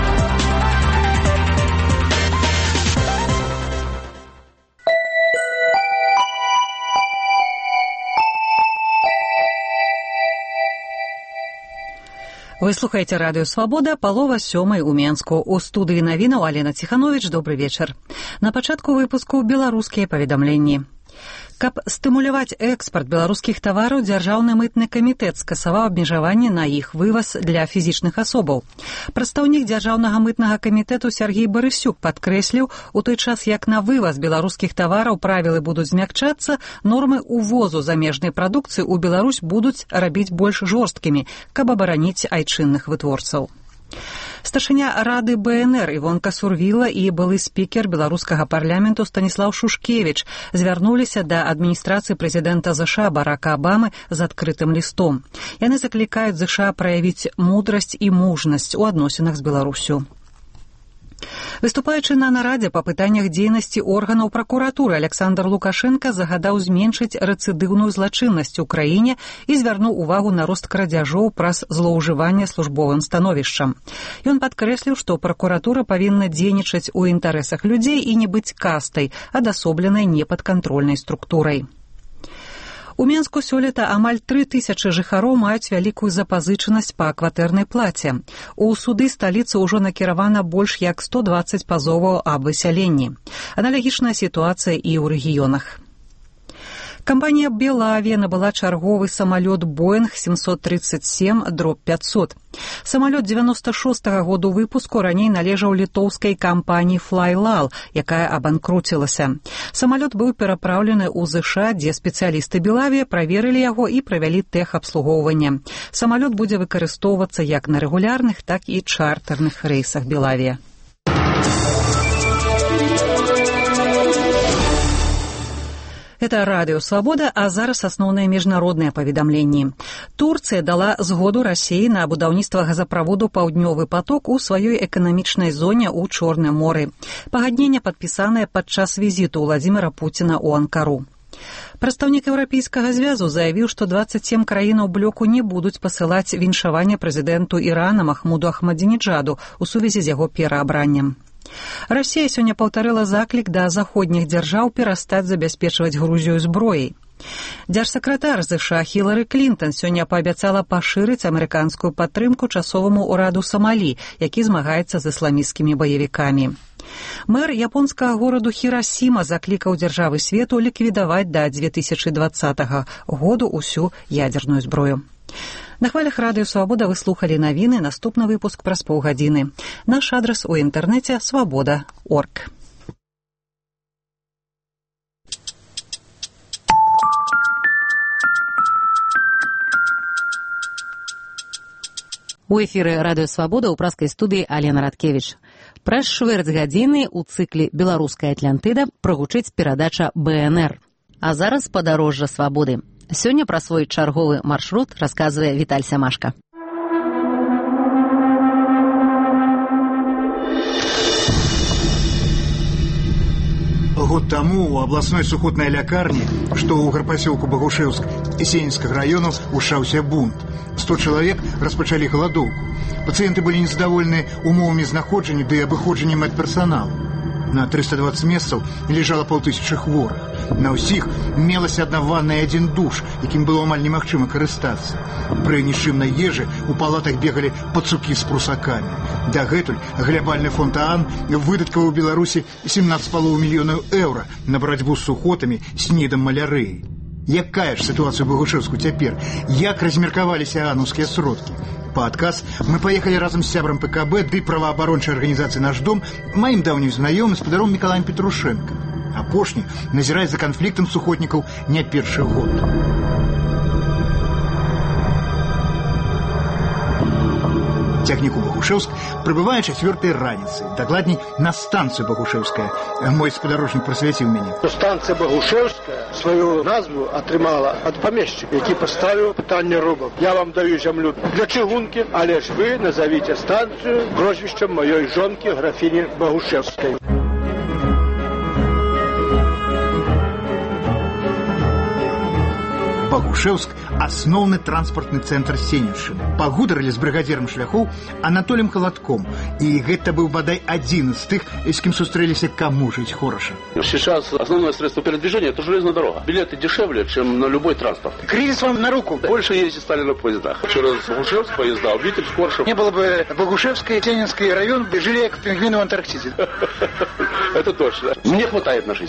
Вы слухаеце радыё «Свабода», палова сёмай у Менску. У студыі навінаў Алена Ціхановіч, добры вечар. На пачатку выпуску беларускія паведамленні. Каб стымуляваць экспарт беларускіх тавараў, Дзяржаўны мытны камітэт скасаваў абмежаванні на іх вываз для фізічных асобаў. Прадстаўнік Дзяржаўнага мытнага камітэту Сергей Барысюк падкрэсліў, у той час як на вываз беларускіх тавараў правілы будуць змякчацца, нормы увозу замежнай прадукцыі ў Беларусь будуць рабіць больш жорсткімі, каб абараніць айчынных вытворцаў. Старшыня Рады БНР Івонка Сурвіла і былы спікер беларускага парламенту Станіслаў Шушкевіч звярнуліся да адміністрацыі прэзідэнта ЗША Барака Абамы з адкрытым лістом. Яны заклікаюць ЗША праявіць мудрасць і мужнасць у адносінах з Беларусю. Выступаючы на нарадзе па пытаннях дзейнасці органаў пракуратуры, Александр Лукашенко загадаў зменшыць рэцыдыўную злачыннасць у краіне і звярнуў увагу на рост крадзяжоў праз злоўжыванне службовым становішчам. Ён падкрэсліў, што пракуратура павінна дзейнічаць у інтарэсах людзей і не быць кастай, адасобленай непадкантрольнай структурай. У Менску сёлета амаль тры тысячы жыхароў маюць вялікую запазычанасць па кватэрнай плаце. У суды сталіцы ўжо накіравана больш як сто дваццаць пазоваў аб высяленні. Аналагічная сітуацыя і ў рэгіёнах. Кампанія «Белавія» набыла чарговы самалёт «Боинг семьсот тридцать семь пятьсот». Самалёт девяносто шостага году выпуску раней належаў літоўскай кампаніі «Флайлал», якая абанкруцілася. Самалёт быў перапраўлены ў ЗША, дзе спецыялісты «Белавія» праверылі яго і правялі тэхабслугоўванне. Самалёт будзе выкарыстоўвацца як на рэгулярных, так і чартэрных рэйсах «Белавія». Это радыё «Свабода», а зараз асноўныя міжнародныя паведамленні. Турцыя дала згоду Расіі на будаўніцтва газаправоду «Паўднёвы паток» у сваёй эканамічнай зоне ў Чорным моры. Пагадненне падпісанае падчас візіту Владзіміра Пуціна ў Анкару. Прадстаўнік Еўрапейскага звязу заявіў, што дваццаць сем краінаў блоку не будуць пасылаць віншаванне прэзідэнту Ірана Махмуду Ахмадзінеджаду ў сувязі з яго пераабраннем. Расія сёння паўтарыла заклік да заходніх дзяржаў перастаць забяспечваць Грузію зброяй. Дзяржсакратар ЗША Хілары Клінтон сёння паабяцала пашырыць амерыканскую падтрымку часоваму ўраду Самалі, які змагаецца з ісламісцкімі баевікамі. Мэр японскага гораду Хірасіма заклікаў дзяржавы свету ліквідаваць да дзве тысячы дваццатага году ўсю ядзерную зброю. На хвалях радыё «Свабода» вы слухалі навіны, наступны выпуск праз паўгадзіны. Наш адрас у інтэрнэце свабода точка орг. У эфіры радыё «Свабода» ў праскай студыі Алена Радкевіч. Праз чвэрць гадзіны ў цыкле «Беларуская Атлантыда» прагучыць перадача БНР. А зараз падарожжа свабоды. Сёння пра свой чарговы маршрут расказвае Віталь Семашка. Год таму у абласной сухотнай лякарні, што ў гарпасёлку Багушэўск Сенінскага раёну, ушаўся бунт. сто чалавек распачалі галадоўку. Пацыенты былі незадаволены умовамі знаходжання ды абыходжання медперсаналу. На триста двадцать месцаў ляжала паўтысячы хворых. На ўсіх мелася адна ванна і адзін душ, якім было амаль немагчыма карыстацца. Пры нішчымнай ежы у палатах бегалі пацукі з прусакамі. Дагэтуль глябальны фонд ААН выдаткаваў Беларусі семнаццаць з паловай мільёнаў еўра на барацьбу з сухотамі, снідам, малярыяй. Якая ж сітуацыя ў Багушэўску цяпер? Як размеркаваліся аанаўскія сродкі? Па адказ мы паехалі разам з сябрам ПКБ ды праваабарончай арганізацыі «Наш дом», маім даўнім знаёмым спадаром Мікалаем Петрушенко. Апошні назірае за канфліктам сухотнікаў не першы год. Цягнік у Багушэўск прыбывае чацвёртай раніцы, дакладней на станцыю Багушэўская. Мой спадарожнік прасвяціў мяне. Станцыя Багушэўская сваю назву атрымала ад памешчыка, які паставіў пытанне рубам. Я вам даю зямлю для чыгункі, але ж вы назавіце станцыю прозвішчам маёй жонкі графіні Багушэўскай. Багушэўск – асноўны транспартны цэнтр Сенеччыны. Пагутарылі з брыгадзірам шляхоў Анатолем Халатком. И гэта был бадай один из тех, с кем сустрелись кому жить хорошо. Сейчас основное средство передвижения – это железная дорога. Билеты дешевле, чем на любой транспорт. Кризис вам на руку. Больше ездить стали на поездах. Через Багушевск поезда, Витебск, Коршев. Не было бы Багушевский, Тенинский район, жили как пингвины в Антарктиде. Это точно. Мне хватает на жизнь.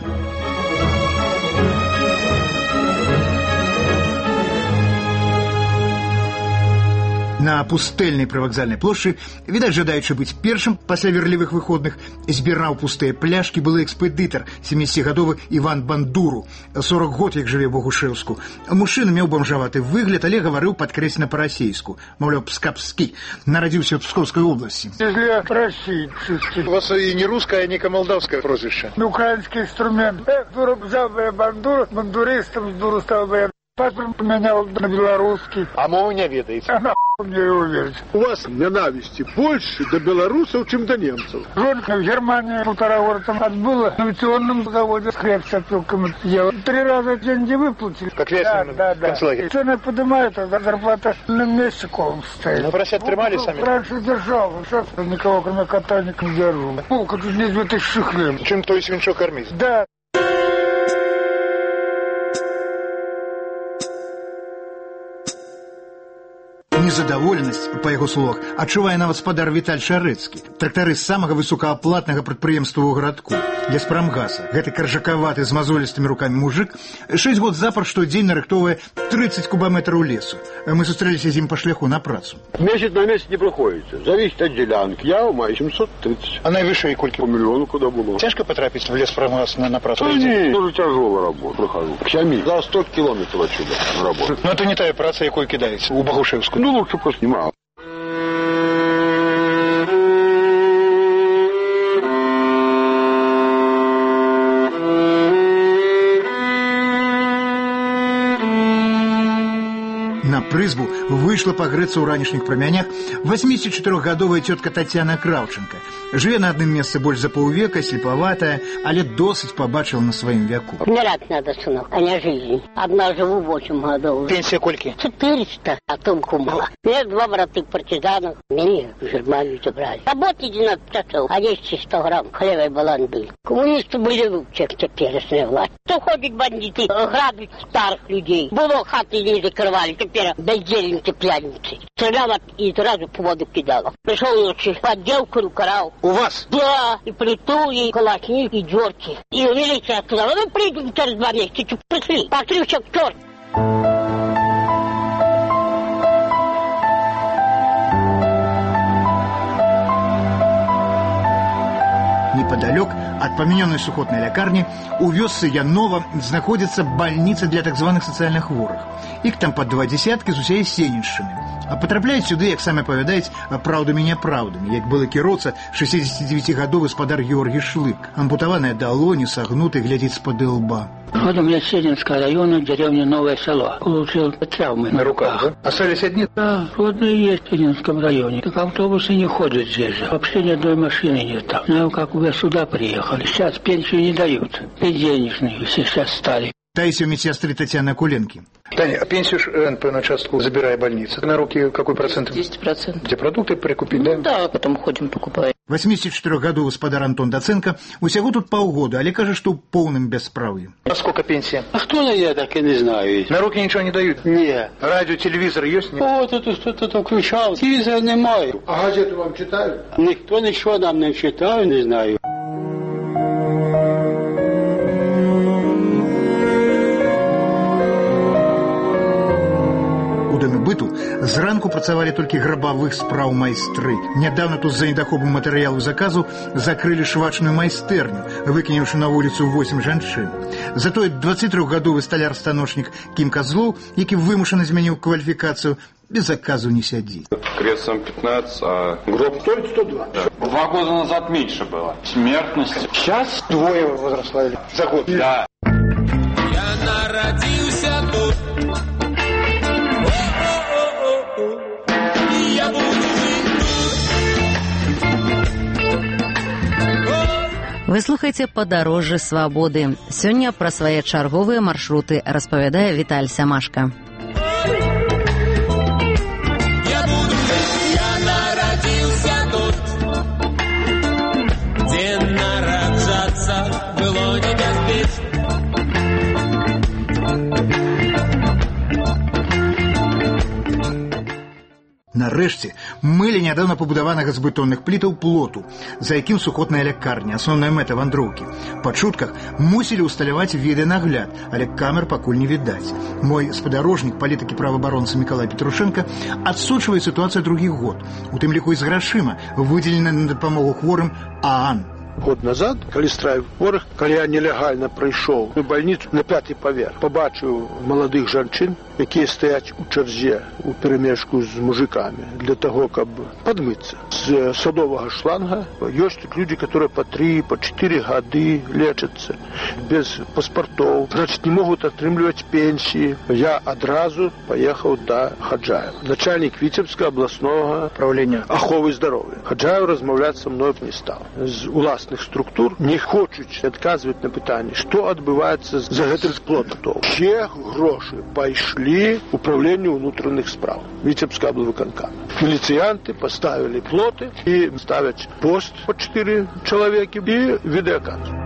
На пустэльнай прывакзальнай плошчы, відаць, жадаючы быць першым пасля верлівых выходных, збіраў пустыя пляшкі былы экспедытар, сямідзесяцігадовы Іван Бандуру. сорок год, як жыве ў Багушэўску. Мужчына меў бамжаваты выгляд, але гаварыў падкрэслена па-расейску. Маўляў, пскапскі. Нарадзіўся ў Псковскай обласці. Для расійчыкі. У вас і не рускае, не камалдаўскае прозвішча. Украінскі інструмент. Эх, дуру взял бы я бандуру, бандуристом с дуру стал бы я. Паспорт поменял на белорусский. А мову не ведаете? А нахуй мне его верить. У вас ненависти больше до белорусов, чем до немцев. Жонка в Германии полтора года там отбыла. На авиационном заводе хлеб с опилками ела. Три раза деньги выплатили. Как весело, да, да, да. Цены поднимают, а зарплата на месте колом стоит. Ну, поросят тримали сами? Раньше держал, сейчас никого кроме кота не держу. Полка тут не две тысячи хлеб. Чем то есть свинчок кормить? Да. Незадаволенасць, па яго словах, адчувае нават спадар Віталь Шарэцкі, трактары з самага высокааплатнага прадпрыемства ў гарадку, Леспрамгаса. Гэты каржакаваты з мазолістымі рукамі мужик шэсць год запар штодзень нарыхтоўвае тридцать кубометраў лесу. Мы сустрэліся з ім па шляху на працу. Месяц на месяц не приходится. Зависит от делянки. Я у маю семьсот тридцать. А найвышэй колькі? По миллиону куда было. Тяжко потрапить в Леспрамгас на, на працу? Да нет, тоже тяжелая работа. Прохожу. К семи. За сто километров отсюда работаю. Но это не тая праца, якой кидаецца у Багушэўску. Ну, лучше поснимал. На прызбу выйшла пагрэцца ў ранішніх прамянях восьмідзесятчатырохгадовая тётка Татьяна Краўченко. Жыве на адным месцы больш за паўвека, слепаватая, але досыць пабачыла на сваім веку. Умирать надо, сынок, а не жизнь. Одна живу восемь годов. Пенсия кольки? Четыреста, а толку мало. У меня два брата партизанов, меня в Германию забрали. Работать двенадцать часов, а десять сто грамм хлеба и баланды. Коммунисты были лучше, чем теперешняя власть. Что ходят бандиты, грабят старых людей. Было хаты не закрывали, теперь бездельники, пьяницы. Стреляла и сразу по воду кидала. Пришел ночью, подделку рукарал. У вас? Да, и плиту, и кулаки, и дёрки. И милиция сказала, ну придем через два месяца, пришли. Пошли все к черту. Неподалеку от помененной сухотной лякарни у вёсцы Янова знаходится больница для так званых социальных хворых. Их там под два десятки з усей Сенеччыны. А потрапляюць сюды, як самі павядаюць, праўдамі і няпраўдамі, як былы кіроўца шэсцідзесяцідзевяцігадовы спадар Георгий Шлык. Ампутаваная далоні, сагнуты, глядзіць з-пад лба. Родом я с Сенинского района, деревня Новое Село. Получил травмы на руках. Да? Остались одни? Да, родные есть в Сенинском районе. Так автобусы не ходят здесь же. Вообще ни одной машины нет там. Знаю, как вы сюда приехали. Сейчас пенсию не дают. И денежные все сейчас стали. Таисия у медсестры Татьяны Акуленки. Таня, а пенсию эн пэ на частку забирая больница. На руки какой процент? десять процентов. Где продукты прикупить, ну, да? Да, потом ходим покупаем. восьмидесятичатырохгадовы спадар Антон Даценко усяго тут паўгода, але кажа, што ў поўным бяспраўі. А сколько пенсия? А кто на я так и не знаю. На руки ничего не дают? Нет. Радио, телевизор есть? Нет? Вот это что-то включал. Телевизор немає. А газету вам читают? Никто ничего нам не читал, не знаю. У доме быту зранку працавалі толькі грабавых спраў майстры. Нядаўна тут з-за недахопу матэрыялу заказу закрылі швачную майстэрню, выкінуўшы на вуліцу восем жанчын. Затое дваццацітрохгадовы сталяр-станочнік Кім Козлоў, які вымушана змяніў кваліфікацыю, без заказу не сядзіць. Крест сам пятнадцать, а гроб стоит сто два. Да. Два года назад меньше было. Смертность. Сейчас двое возросло за год. Да. Я народился тут. Вы слухаеце «Падарожжы свабоды». Сёння пра свае чарговыя маршруты распавядае Віталь Сямашка. Я буду жить, я народился тут, где нараджаться было не безбить. Нарэшце, мылі нядаўна пабудаванага з бетонных плітаў плоту, за якім сухотная лякарня, асноўная мэта вандроўкі. Па чутках мусілі ўсталяваць відэанагляд, але камер пакуль не відаць. Мой спадарожнік, палітык і праваабаронца Мікалай Петрушенко, адсочвае сітуацыю другі год, у тым ліку і з грашыма, выдзелены на дапамогу хворым ААН. Год назад, калі страйк хворых, калі я нелегальна прыйшоў у бальніцу на пяты паверх, пабачыў маладых жанчын, якія стаяць у чарзе у перамешку з мужикамі для того, каб падмыцца. З садовага шланга ёсць тут людзі, которые па три, па четыре гады лечацца без паспартоў, значит, не могуць атрымліваць пенсіі. Я адразу паехаў да Хаджаева, начальнік Віцебска абласнога правлення аховы здароўя. Хаджаев размаўляць са мной не стаў. З уласных структур не хочуць адказваць на пытанне, што адбываецца за гэтым плотам. Усе грошы пайшлі управлению внутренних справ Витебска облвыконкама. Милицианты поставили плоты и ставят пост по четыре человека и видеокамеру.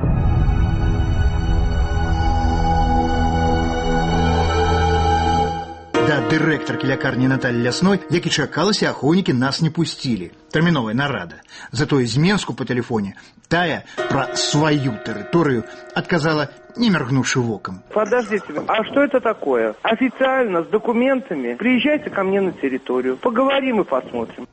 Да дырэктаркі лякарні Наталі Лясной, як і чакалася, ахоўнікі нас не пусцілі. Тэрміновая нарада. Затое з Менску по тэлефоне тая пра сваю тэрыторыю адказала, не моргнувши воком. Подождите, а что это такое? Официально, с документами. Приезжайте ко мне на территорию. Поговорим и посмотрим.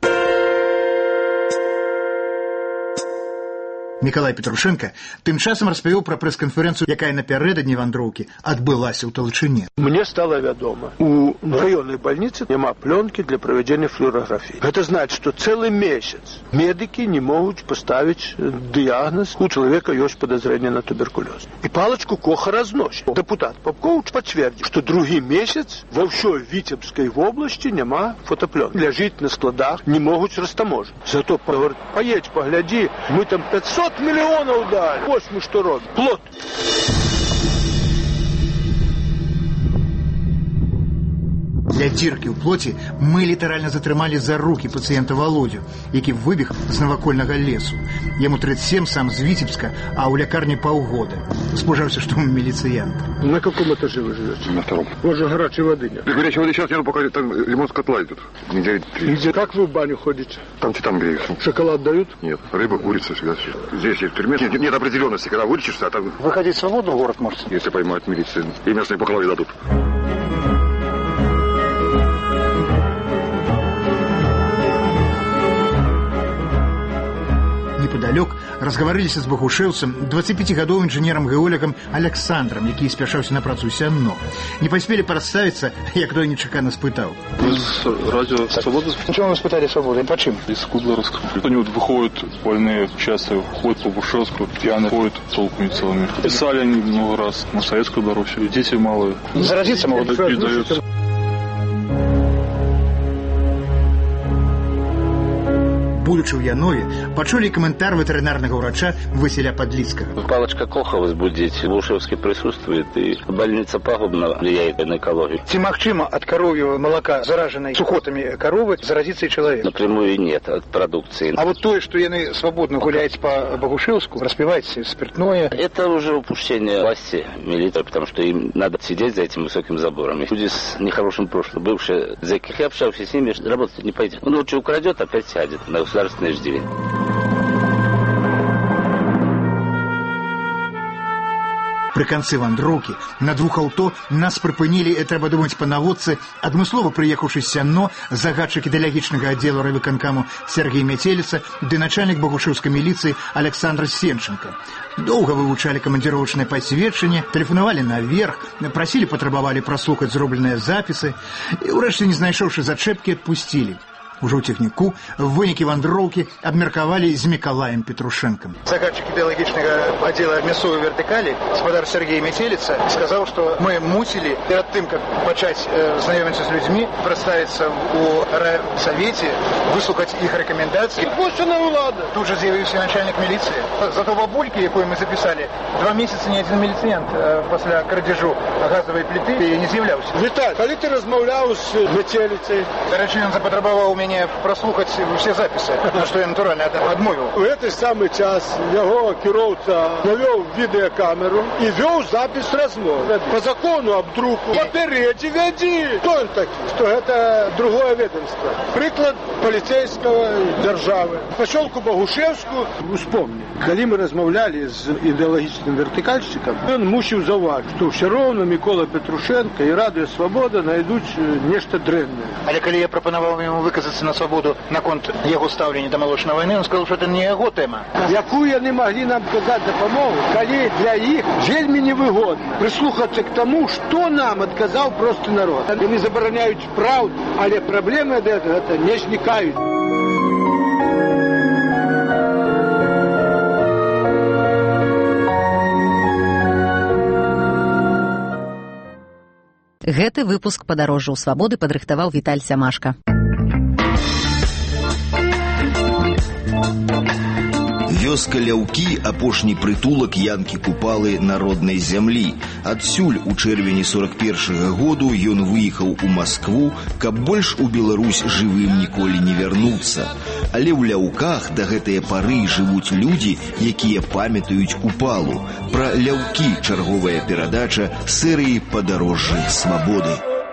Мікалай Петрушенко тым часам распавёў пра прэс-канферэнцыю, якая напярэдадні вандроўкі адбылася ў Талчыне. Мне стало вядома, у раённай бальніцы няма пленки для правядзення флюорографіі. Гэта значит, что целый месяц медики не могуць поставить диагноз, у человека есть подозрение на туберкулез. И палочку Коха разносит. Депутат Попкович подтвердил, что другий месяц во всей Витебской области няма фотопленки. Ляжить на складах не могуць растаможить. Зато говорит, поедь, погляди, мы там пятьсот миллионов дали. Вот мы что робим. Плот. Для дзіркі ў плоці мы літаральна затрымалі за рукі пацыента Володю, які выбег з навакольнага лесу. Яму тридцать семь, сам з Витебска, а ў лякарні паўгода. Спужаўся, што он милициант. На каком этаже вы живете? На втором. Может, горячей воды нет? Горячей воды сейчас нету, пока там ремонт котла идет. Недели три. Где? Как вы в баню ходите? Там там греются. Шоколад дают? Нет. Рыба, курица, всегда все. Здесь в тюрьме нет, нет определенности, когда вылечишься, а там... Выходить свободно в город можете? Если поймают милицию. И местные по голове дадут. Неподалёк разгаварыліся з багушэўцам, дваццаціпяцігадовым інжынерам-геолагам Александром, які спяшаўся на працу сянно. Не паспелі прадставіцца, як той нечакана спытаў. Вы с радио «Свобода»? Почему вы испытали свободу? Почему? Из Кудларовска. Они вот выходят больные, часто ходят по Бушевску, пьяные, ходят толпами целыми. Писали они много раз на советскую дорогу. Дети малые. Заразиться могут? Боль Будучи в Янове, почули комментарий ветеринарного врача Василя Подлицкого. Палочка Коха возбудить. Бушевский присутствует, и больница пагубно влияет на экологию. Ці магчыма от коровьего молока, зараженной сухотами коровы, заразиться и человек? Напрямую нет от продукции. А вот то, что яны свободно гуляете по Богушевску, распиваете спиртное... Это уже упущение власти, милиции, потому что им надо сидеть за этим высоким забором. Люди с нехорошим прошлым, бывшие зэки, я общался с ними, работать не пойдет. Он лучше украдет, опять сядет на государственное иждивение. Пры канцы вандроўкі на двух аўто нас прыпынілі, і трэба думаць, па наводцы, адмыслова прыехаўшы з Сянно, загадчык ідэалагічнага аддзелу райвыканкаму Сергей Мяцеліца ды начальнік багушэўскай міліцыі Александр Сенченко. Доўга вывучалі камандзіровачнае пасведчанне, тэлефанавалі наверх, прасілі, патрабавалі праслухаць зробленыя запісы і, урэшце, не знайшоўшы зачэпкі, адпусцілі. Ужо ў тэхніку вынікі вандроўкі абмеркавалі з Мікалаем Петрушэнкам. Загадчик идеологичного отдела мясовой вертикали, господар Сергей Метелица, сказал, что мы мусили перед тем, как начать э, знакомиться с людьми, представиться у райсовете, выслушать их рекомендации. Пусть она улада. Тут же заявился начальник милиции. Зато бабульки, якую мы записали, два месяца ни один милиционент э, после крадежу газовой плиты не з'являвся. Виталь, коли ты размовлял с Метелицей? До речі, він запотребував у мене прослухати всі записи, на що я натурально відмовив. У цей самий час його керівця навів відеокамеру і вів запис розмови. По закону об друку. Попереди, веди. Кто он такой? Что это другое ведомство. Приклад полицейского державы. В поселку Богушевску, вспомни, коли мы размовляли с идеологическим вертикальщиком, он мусив зауважити, що все равно Микола Петрушенко і Радіо Свобода знайдуть нечто древне. Але коли я пропонував йому виказатися на свободу на конт його ставлення до молочної війни, він сказав, що це не його тема. Яку вони могли нам казати допомогу, коли для їх вельми невигодно прислухатися к тому, що нам відказав просто народ. Вони забороняють правду, але проблеми від цього не зникають. Гэты выпуск «Падарожжа ў свабоды» падрыхтаваў Віталь Сямашка. Вёска Ляўкі – апошні прытулак Янкі Купалы народнай зямлі. Адсюль у чэрвені сорок першага году ён выехаў у Маскву, каб больш у Беларусь жывым ніколі не вярнуцца. Але ў Ляўках да гэтае пары жывуць людзі, якія памятаюць Купалу. Пра Ляўкі чарговая перадача серыі «Падарожжы свабоды».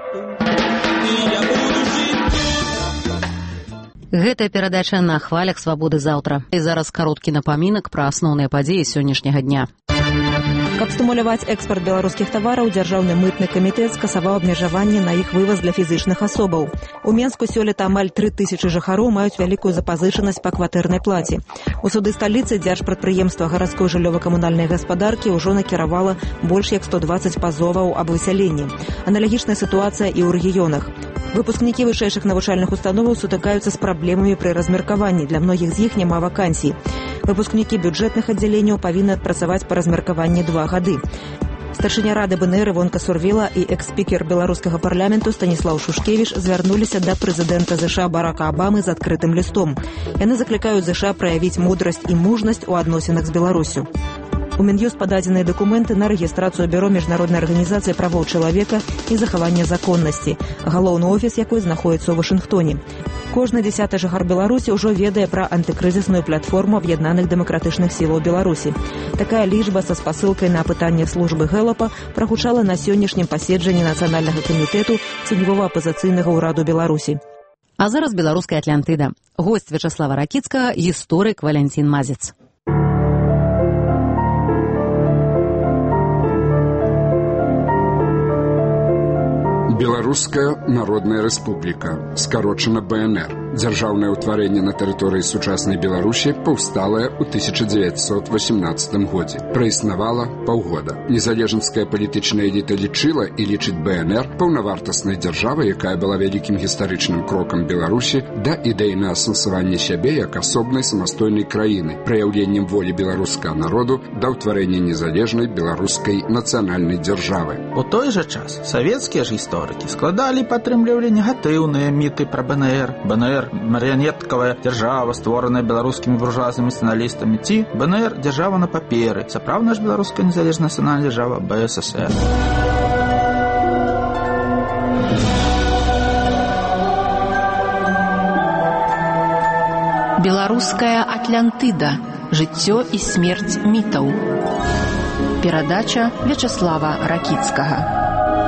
Гэтая перадача на хвалях свабоды заўтра. І зараз кароткі напамінак пра асноўныя падзеі сённяшняга дня. Каб стымуляваць экспарт беларускіх тавараў, дзяржаўны мытны камітэт скасаваў абмежаванне на іх вываз для фізічных асобаў. У Менску сёлета амаль тры тысячы жыхароў маюць вялікую запазычанасць па кватэрнай плаце. У суды сталіцы дзяржпрадпрыемства гарадской жыллёва-камунальнай гаспадаркі ўжо накіравала больш як сто дваццаць пазоваў аб высяленні. Аналагічная сітуацыя і ў рэгіёнах. Выпускнікі вышэйшых навучальных установаў сутыкаюцца з праблемамі пры размеркаванні. Для многіх з іх няма вакансій. Выпускнікі бюджэтных аддзяленняў павінны адпрацаваць па размеркаванні два гады. Старшыня рады БНР Івонка Сурвіла і экс-спікер беларускага парламенту Станіслаў Шушкевіч звярнуліся да прэзідэнта ЗША Барака Абамы з адкрытым лістом. Яны заклікаюць ЗША праявіць мудрасць і мужнасць у адносінах з Беларусю. У Мін'юст пададзеныя дакументы на рэгістрацыю бюро міжнароднай арганізацыі правоў чалавека і захавання законнасці, галоўны офіс якой знаходіцца ў Вашынгтоне. Кожны дзясяты жыхар Беларусі ўжо ведае пра антыкрызісную платформу аб'яднаных дэмакратычных сілаў Беларусі. Такая лічба са спасылкай на апытанне службы Гэлапа прагучала на сённяшнім паседжанні Нацыянальнага камітэту ценевого апазіцыйнага ўраду Беларусі. А зараз беларуская Атлантыда. Госць Вячаслава Ракіцкага, гісторык Валянцін Мазец. Беларуская народная рэспубліка, скарочана БНР. Дзяржаўнае ўтварэнне на тэрыторыі сучаснай Беларусі паўсталае ў тысяча дзевяцьсот восемнадцатым годзе. Праіснавала паўгода. Незалежніцкая палітычная эліта лічыла і лічыць БНР паўнавартаснай дзяржавай, якая была вялікім гістарычным крокам Беларусі да ідэйнага асэнсавання сябе як асобнай самастойнай краіны, праяўленнем волі беларускага народу да ўтварэння незалежнай беларускай нацыянальнай дзяржавы. У той жа час савецкія ж гісторыкі складалі і падтрымлівалі негатыўныя міты пра БНР. БНР БНР марыянеткавая дзяржава, створаная беларускімі буржуазнымі нацыяналістамі, ці БНР дзяржава на паперы, сапраўдная ж беларуская незалежная нацыянальная дзяржава БССР. Беларуская Атлантыда. Жыццё і смерць мітаў. Перадача Вячаслава Ракіцкага.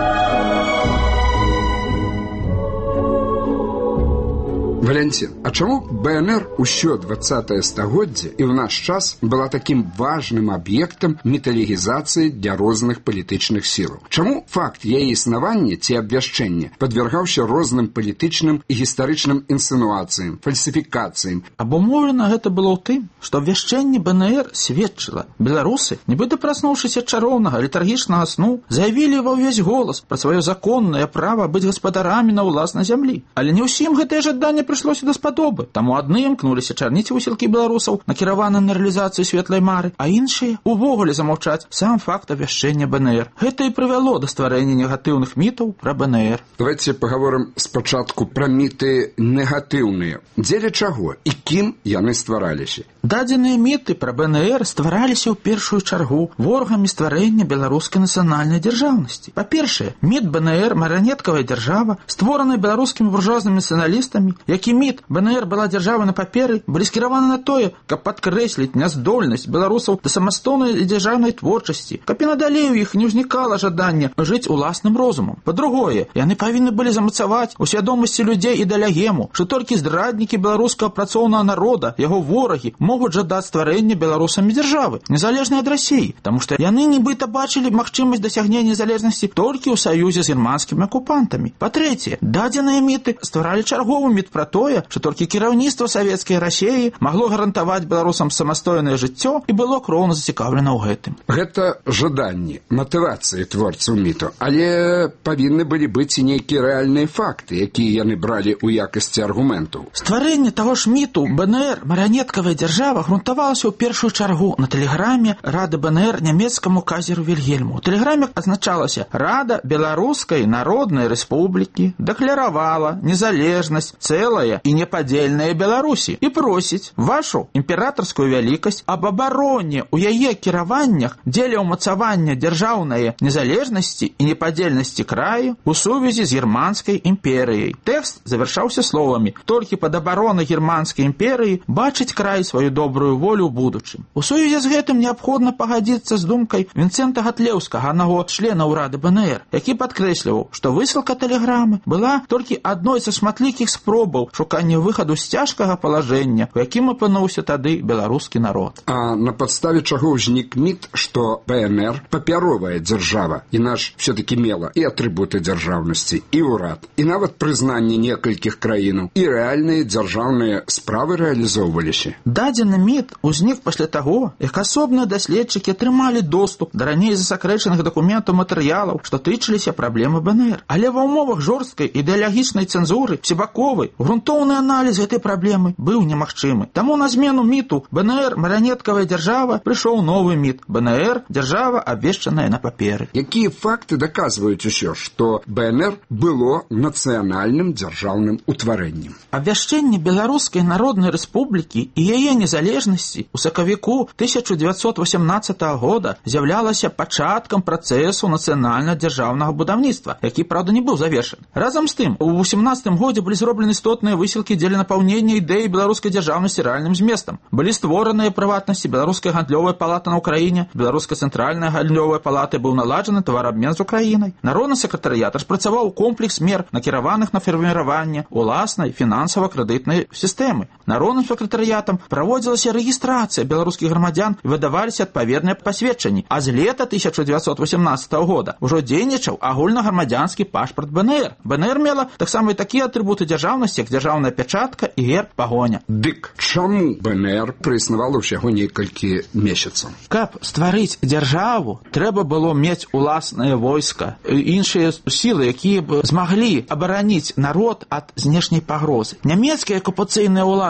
Валянцін, а чаму БНР ўсё двадцатае стагоддзе і ў наш час была такім важным аб'ектам міталогізацыі для розных палітычных сілаў? Чаму факт яе існавання ці абвяшчэння падвяргаўся розным палітычным і гістарычным інсінуацыям, фальсіфікацыям? Абумоўлена гэта было ў тым, што абвяшчэнне БНР сведчыла. Беларусы, нібыта праснуўшыся ад чароўнага летаргічнага сну, заявілі ва ўвесь голас пра сваё законнае права быць гаспадарамі на ўласнай зямлі. Але не ўсім гэтае жаданне прыйшлося даспадобы. Таму адны імкнуліся чарніць высілкі беларусаў, накіраваны на рэалізацыю светлай мары, а іншыя увогуле замаўчаць сам факт абвяшчэння БНР. Гэта і прывяло да стварэння негатыўных мітаў пра БНР. Давайте паговорым спачатку пра міты негатыўныя. Дзеля чаго і кім яны ствараліся? Дадзеныя міты пра БНР ствараліся ў першую чаргу ворагамі стварэння беларускай нацыянальнай дзяржаўнасці. Па-першае, міт БНР марыянеткавая дзяржава, створаная беларускімі буржуазнымі нацыяналістамі, які міт БНР была дзяржавай на паперы, былі скіраваны на тое, каб падкрэсліць няздольнасць беларусаў да самастойнай і дзяржаўнай творчасці, каб і надалей у іх не ўзнікала жадання жыць уласным розумам. Па-другое, яны павінны былі замацаваць у свядомасці людзей і далягему, што толькі здраднікі беларускага працоўнага народа, яго ворагі, могуць жадаць стварэння беларусамі дзяржавы, незалежнай ад Расіі, таму што яны нібыта бачылі магчымасць дасягнення незалежнасці толькі ў саюзе з германскімі акупантамі. Па-трэцяе, дадзеныя міты стваралі чарговы міт пра тое, што толькі кіраўніцтва савецкай Расіі магло гарантаваць беларусам самастойнае жыццё і было кроўна зацікаўлена ў гэтым. Гэта жаданні, матывацыі творцаў міту, але павінны былі быць і нейкія рэальныя факты, якія яны бралі ў якасці аргументаў. Стварэнне таго ж міту БНР марыянеткавая дзяржава грунтавалася ў першую чаргу на тэлеграме Рады БНР нямецкаму казеру Вільгельму. У тэлеграме азначалася: Рада Беларускай Народнай Рэспублікі дэкларавала незалежнасць цэлая і непадзельная Беларусі і просіць вашу імператарскую вялікасць аб абароне ў яе кіраваннях дзеля ўмацавання дзяржаўнай незалежнасці і непадзельнасці краю у сувязі з германскай імперыяй. Тэкст завяршаўся словамі: толькі пад абаронай германскай імперыі бачыць край сваю добрую волю ў будучым. У сувязі з гэтым неабходна пагадзіцца з думкай Вінцэнта Гатлеўскага, аднаго члена ўрады БНР, які падкрэсліваў, што высылка тэлеграмы была толькі адной са шматлікіх спробаў шукання выхаду з цяжкага палажэння, у якім апынуўся тады беларускі народ. А на падставе чаго ўзнік міт, што БНР папяровая дзяржава, і наш все-таки мела і атрыбуты дзяржаўнасці, і ўрад, і нават прызнанне некалькіх краінаў, і рэальныя дзяржаўныя справы рэалізоўваліся. Дадзены міт узнік пасля таго, як асобныя даследчыкі атрымалі доступ да раней засакрэчаных дакументаў матэрыялаў, што тычыліся праблемы БНР. Але ва ўмовах жорсткай ідэалагічнай цэнзуры всебаковай грунтоўны аналіз гэтай праблемы быў немагчымы. Таму на змену міту БНР марыянеткавая дзяржава прыйшоў новы міт БНР дзяржава абвешчаная на паперы. Якія факты даказваюць усё, што БНР было нацыянальным дзяржаўным утварэннем? Абвяшчэнне Беларускай Народнай Рэспублікі і яе незалежнасці ў сакавіку тысяча дзевяцьсот васямнаццатага года з'яўлялася пачаткам працэсу нацыянальна-дзяржаўнага будаўніцтва, які, правда, не быў завершаны. Разам з тым, у васямнаццатым годзе былі зроблены істотныя высілкі дзеля напаўнення ідэі беларускай дзяржаўнасці рэальным зместам. Былі створаныя прыватнасці беларуская гандлёвая палата на ўкраіне, беларуская цэнтральная гандлёвая палата, быў наладжаны тавараабмен з Украінай. Народны сакратарыят распрацаваў комплекс мер, накіраваных на фарміраванне уласнай фінансава-крэдытнай сістэмы. Народным сакратарыятам праводзілася рэгістрацыя беларускіх грамадзян і выдаваліся адпаведныя пасведчанні. А з лета тысяча дзевяцьсот васямнаццатага года ўжо дзейнічаў агульнаграмадзянскі пашпарт БНР. БНР мела таксама і такія атрыбуты дзяржаўнасці, як дзяржаўная пячатка і герб пагоня. Дык чаму БНР праіснавала ўсяго некалькі месяцаў? Каб стварыць дзяржаву, трэба было мець уласнае войска, іншыя сілы, якія б змаглі абараніць народ ад знешняй пагрозы. Нямецкія акупацыйныя ўлады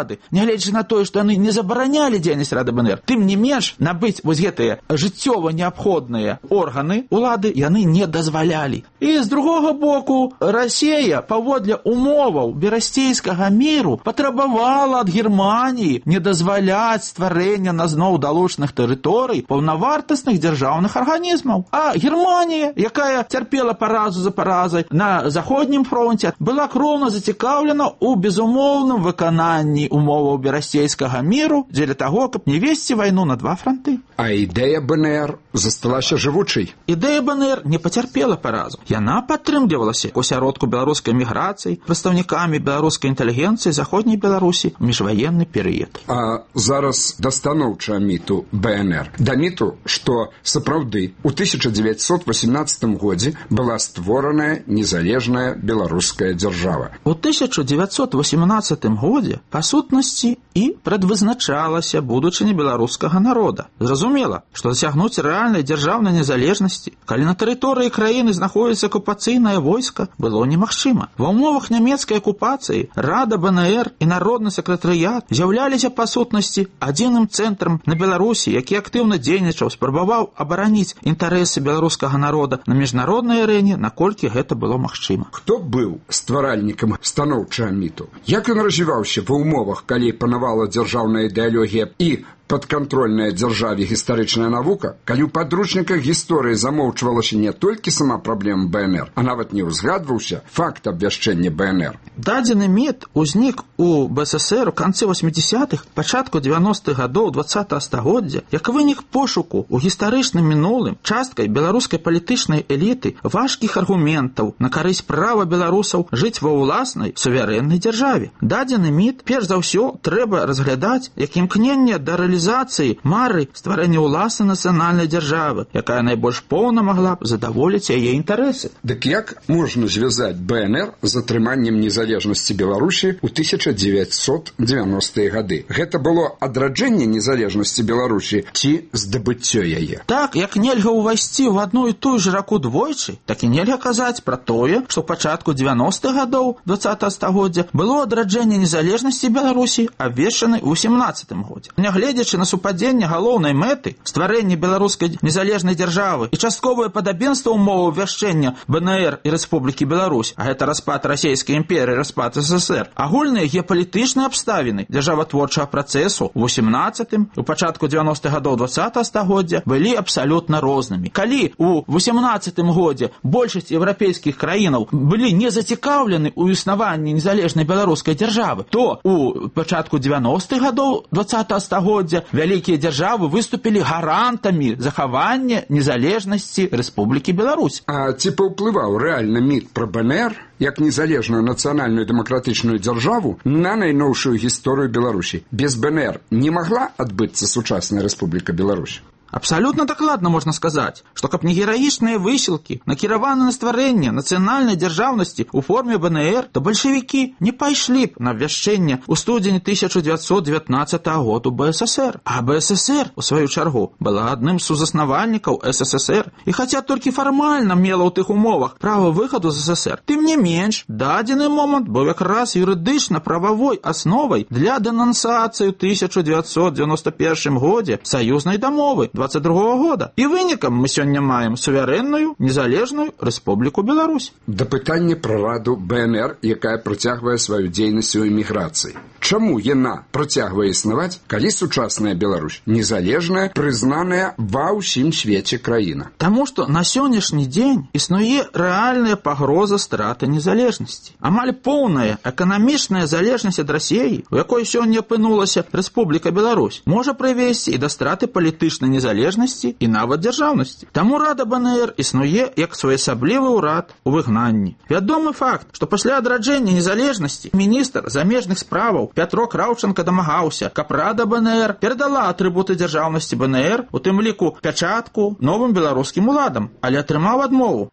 улады, нягледзячы на тое, што яны не забаранялі дзейнасць Рады БНР, тым не менш набыць вось гэтыя жыццёва неабходныя органы улады яны не дазвалялі. І з другога боку, Расія паводле умоваў берасцейскага міру патрабавала ад Германіі не дазваляць стварэння на зноў далучаных тэрыторый паўнавартасных дзяржаўных арганізмаў. А Германія, якая цярпела паразу за паразай на заходнім фронте, была кроўна зацікаўлена ў безумоўным выкананні умоваў берасцейскага міру дзеля таго, каб не весці вайну на два фронты. А ідэя БНР засталася жывучай. Ідэя БНР не пацярпела паразу. Яна падтрымлівалася ў асяродку беларускай міграцыі, прадстаўнікамі беларускай інтэлігенцыі заходняй Беларусі ў міжваенны перыяд. А зараз да станоўчага міту БНР. Да міту, што сапраўды ў тысяча дзевяцьсот васемнаццатым годзе была створаная незалежная беларуская дзяржава. У тысяча дзевяцьсот васемнаццатым годзе па сутнасці і прадвызначалася будучыня беларускага народа. Зразумела, што дасягнуць рэальнай дзяржаўнай незалежнасці, калі на тэрыторыі краіны знаходзіцца акупацыйнае войска, было немагчыма. Ва ўмовах нямецкай акупацыі Рада БНР і народны сакратарыят з'яўляліся па сутнасці адзіным цэнтрам на Беларусі, які актыўна дзейнічаў, спрабаваў абараніць інтарэсы беларускага народа на міжнароднай арэне, наколькі гэта было магчыма. Хто быў стваральнікам станоўчага міту? Як ён развіваўся ва ўмовах, калі панавала дзяржаўная ідэалогія і падкантрольная дзяржаве гістарычная навука, калі ў падручніках гісторыі замоўчвалася не толькі сама праблема БНР, а нават не ўзгадваўся факт абвяшчэння БНР. Дадзены міт узнік у БССР у канцы восьмідзесятых, пачатку дзевяностых гадоў дваццатага стагоддзя, як вынік пошуку ў гістарычным мінулым часткай беларускай палітычнай эліты важкіх аргументаў на карысць права беларусаў жыць ва ўласнай суверэннай дзяржаве. Дадзены міт, перш за ўсё, трэба разглядаць як імкненне да рэалізацыі мары стварэння ўласнай нацыянальнай дзяржавы, якая найбольш поўна магла б задаволіць яе інтарэсы. Дык як можна звязаць БНР з атрыманнем незалежнасці Беларусі ў тысяча дзевяцьсот дзевяностыя гады? Гэта было адраджэнне незалежнасці Беларусі ці здабыццё яе? Так, як нельга ўвайсці ў адну і тую ж раку двойчы, так і нельга казаць пра тое, што ў пачатку дзевяностых гадоў дваццатага стагоддзя было адраджэнне незалежнасці Беларусі абвешчанай у сямнаццатым годзе. Нягледзячы на супадзенне галоўнай мэты стварэння беларускай незалежнай дзяржавы і частковае падабенства ўмоваў вяшчэння БНР і Рэспублікі Беларусь, а гэта распад расійскай імперыі, распад СССР, агульныя геапалітычныя абставіны дзяржаватворчага працэсу ў восемнаццатым і ў пачатку дзевяностых гадоў дваццатага стагоддзя былі абсалютна рознымі. Калі ў восемнаццатым годзе большасць еўрапейскіх краінаў былі не зацікаўлены ў існаванні незалежнай беларускай дзяржавы, то ў пачатку дзевяностых гадоў дваццатага стагоддзя вялікія дзяржавы выступілі гарантамі захавання незалежнасці Рэспублікі Беларусь. А ці паўплываў рэальна міт пра БНР як незалежную нацыянальную дэмакратычную дзяржаву на найноўшую гісторыю Беларусі? Без БНР не магла адбыцца сучасная Рэспубліка Беларусь? Абсалютна дакладна можна сказаць, што каб не гераічныя высілкі, накіраваны на стварэнне нацыянальнай дзяржаўнасці ў форме БНР, то бальшавікі не пайшлі б на абвяшчэнне ў студзені тысяча дзевяцьсот дзевятнаццатага году БССР. А БССР, у сваю чаргу, была адным з сузаснавальнікаў СССР і хаця толькі фармальна мела ў тых умовах права выхаду з СССР, тым не менш, дадзены момант быў якраз юрыдычна-прававой асновай для дэнансацыі ў тысяча дзевяцьсот дзевяноста першым годзе саюзнай дамовы двадцать другого года. І вынікам мы сёння маем суверэнную, незалежную Рэспубліку Беларусь. Да пытання пра раду БНР, якая працягвае сваю дзейнасць у эміграцыі. Чаму яна працягвае існаваць, калі сучасная Беларусь незалежная, прызнаная ва ўсім свеце краіна? Таму што на сённяшні дзень існуе рэальная пагроза страты незалежнасці. Амаль поўная эканамічная залежнасць ад Расіі, у якой сёння апынулася Рэспубліка Беларусь, можа прывесці і да страты палітычнай незалежнасці і нават дзяржаўнасці. Таму Рада БНР існуе як своеасаблівы ўрад у выгнанні. Вядомы факт, што пасля адраджэння незалежнасці міністр замежных справаў Пятро Краўчанка дамагаўся, каб Рада БНР перадала атрыбуты дзяржаўнасці БНР, у тым ліку пячатку, новым беларускім уладам, але атрымаў адмову.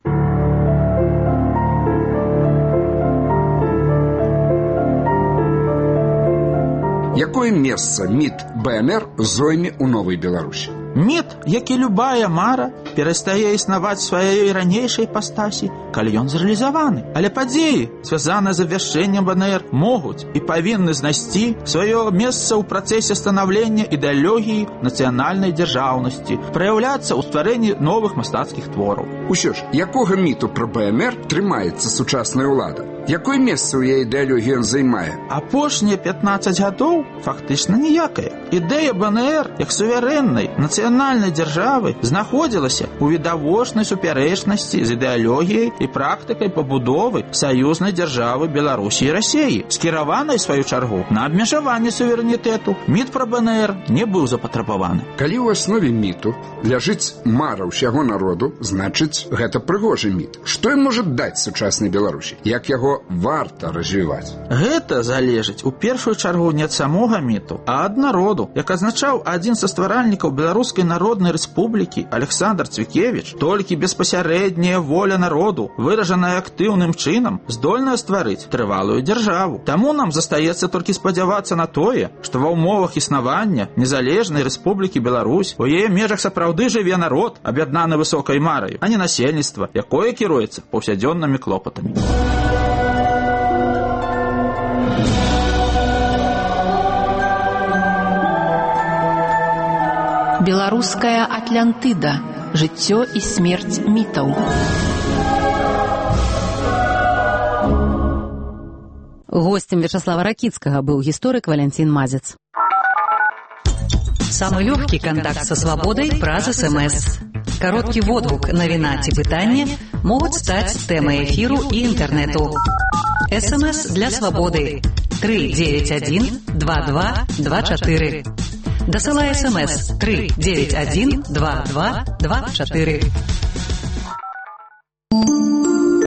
Якое месца міт БНР зойме ў Новай Беларусі? Міт, як і любая мара, перастае існаваць сваёй ранейшай іпастасі, калі ён зрэалізаваны. Але падзеі, звязаныя з абвяшчэннем БНР, могуць і павінны знайсці сваё месца ў працэсе станаўлення ідэалогіі нацыянальнай дзяржаўнасці, праяўляцца ў стварэнні новых мастацкіх твораў. Усё ж, якога міту пра БНР трымаецца сучасная ўлада? Якое месца ў яе ідэалогіі ён займае? Апошнія пятнаццаць гадоў фактычна ніякае. Ідэя БНР як суверэннай нацыянальнай дзяржавы знаходзілася ў відавочнай супярэчнасці з ідэалогіяй і практыкай пабудовы саюзнай дзяржавы Беларусі і Расіі, скіраванай, сваю чаргу, на абмежаванне суверэнітэту. Міт пра БНР не быў запатрабаваны. Калі ў аснове міту ляжыць мара ўсяго народу, значыць, гэта прыгожы міт. Што ён можа даць сучаснай Беларусі? Як яго варта развіваць? Гэта залежыць у першую чаргу не ад самога міту, а ад народу. Як азначаў адзін са стваральнікаў Беларускай Народнай Рэспублікі Александр Цвікевіч, толькі беспасярэдняя воля народу, выражаная актыўным чынам, здольная стварыць трывалую дзяржаву. Таму нам застаецца толькі спадзявацца на тое, што ва ўмовах існавання незалежнай Рэспублікі Беларусь у яе межах сапраўды жыве народ, аб'яднаны высокай мараю, а не насельніцтва, якое кіруецца паўсядзённымі клопатамі. Беларуская Атлантыда. Жыццё і смерць мітаў. Гостем Вячеслава Ракицкага быў гісторык Валянцін Мазец. Самы лёгкі кантакт са свабодай праз эс эм эс. Кароткі водгук, навіна ці пытанне могуць стаць тэмай эфіру і інтэрнэту. эс эм эс для свабоды тры дзевяць адзін два два два чатыры. Дасылай эс эм эс тры дзевяць адзін два два два чатыры.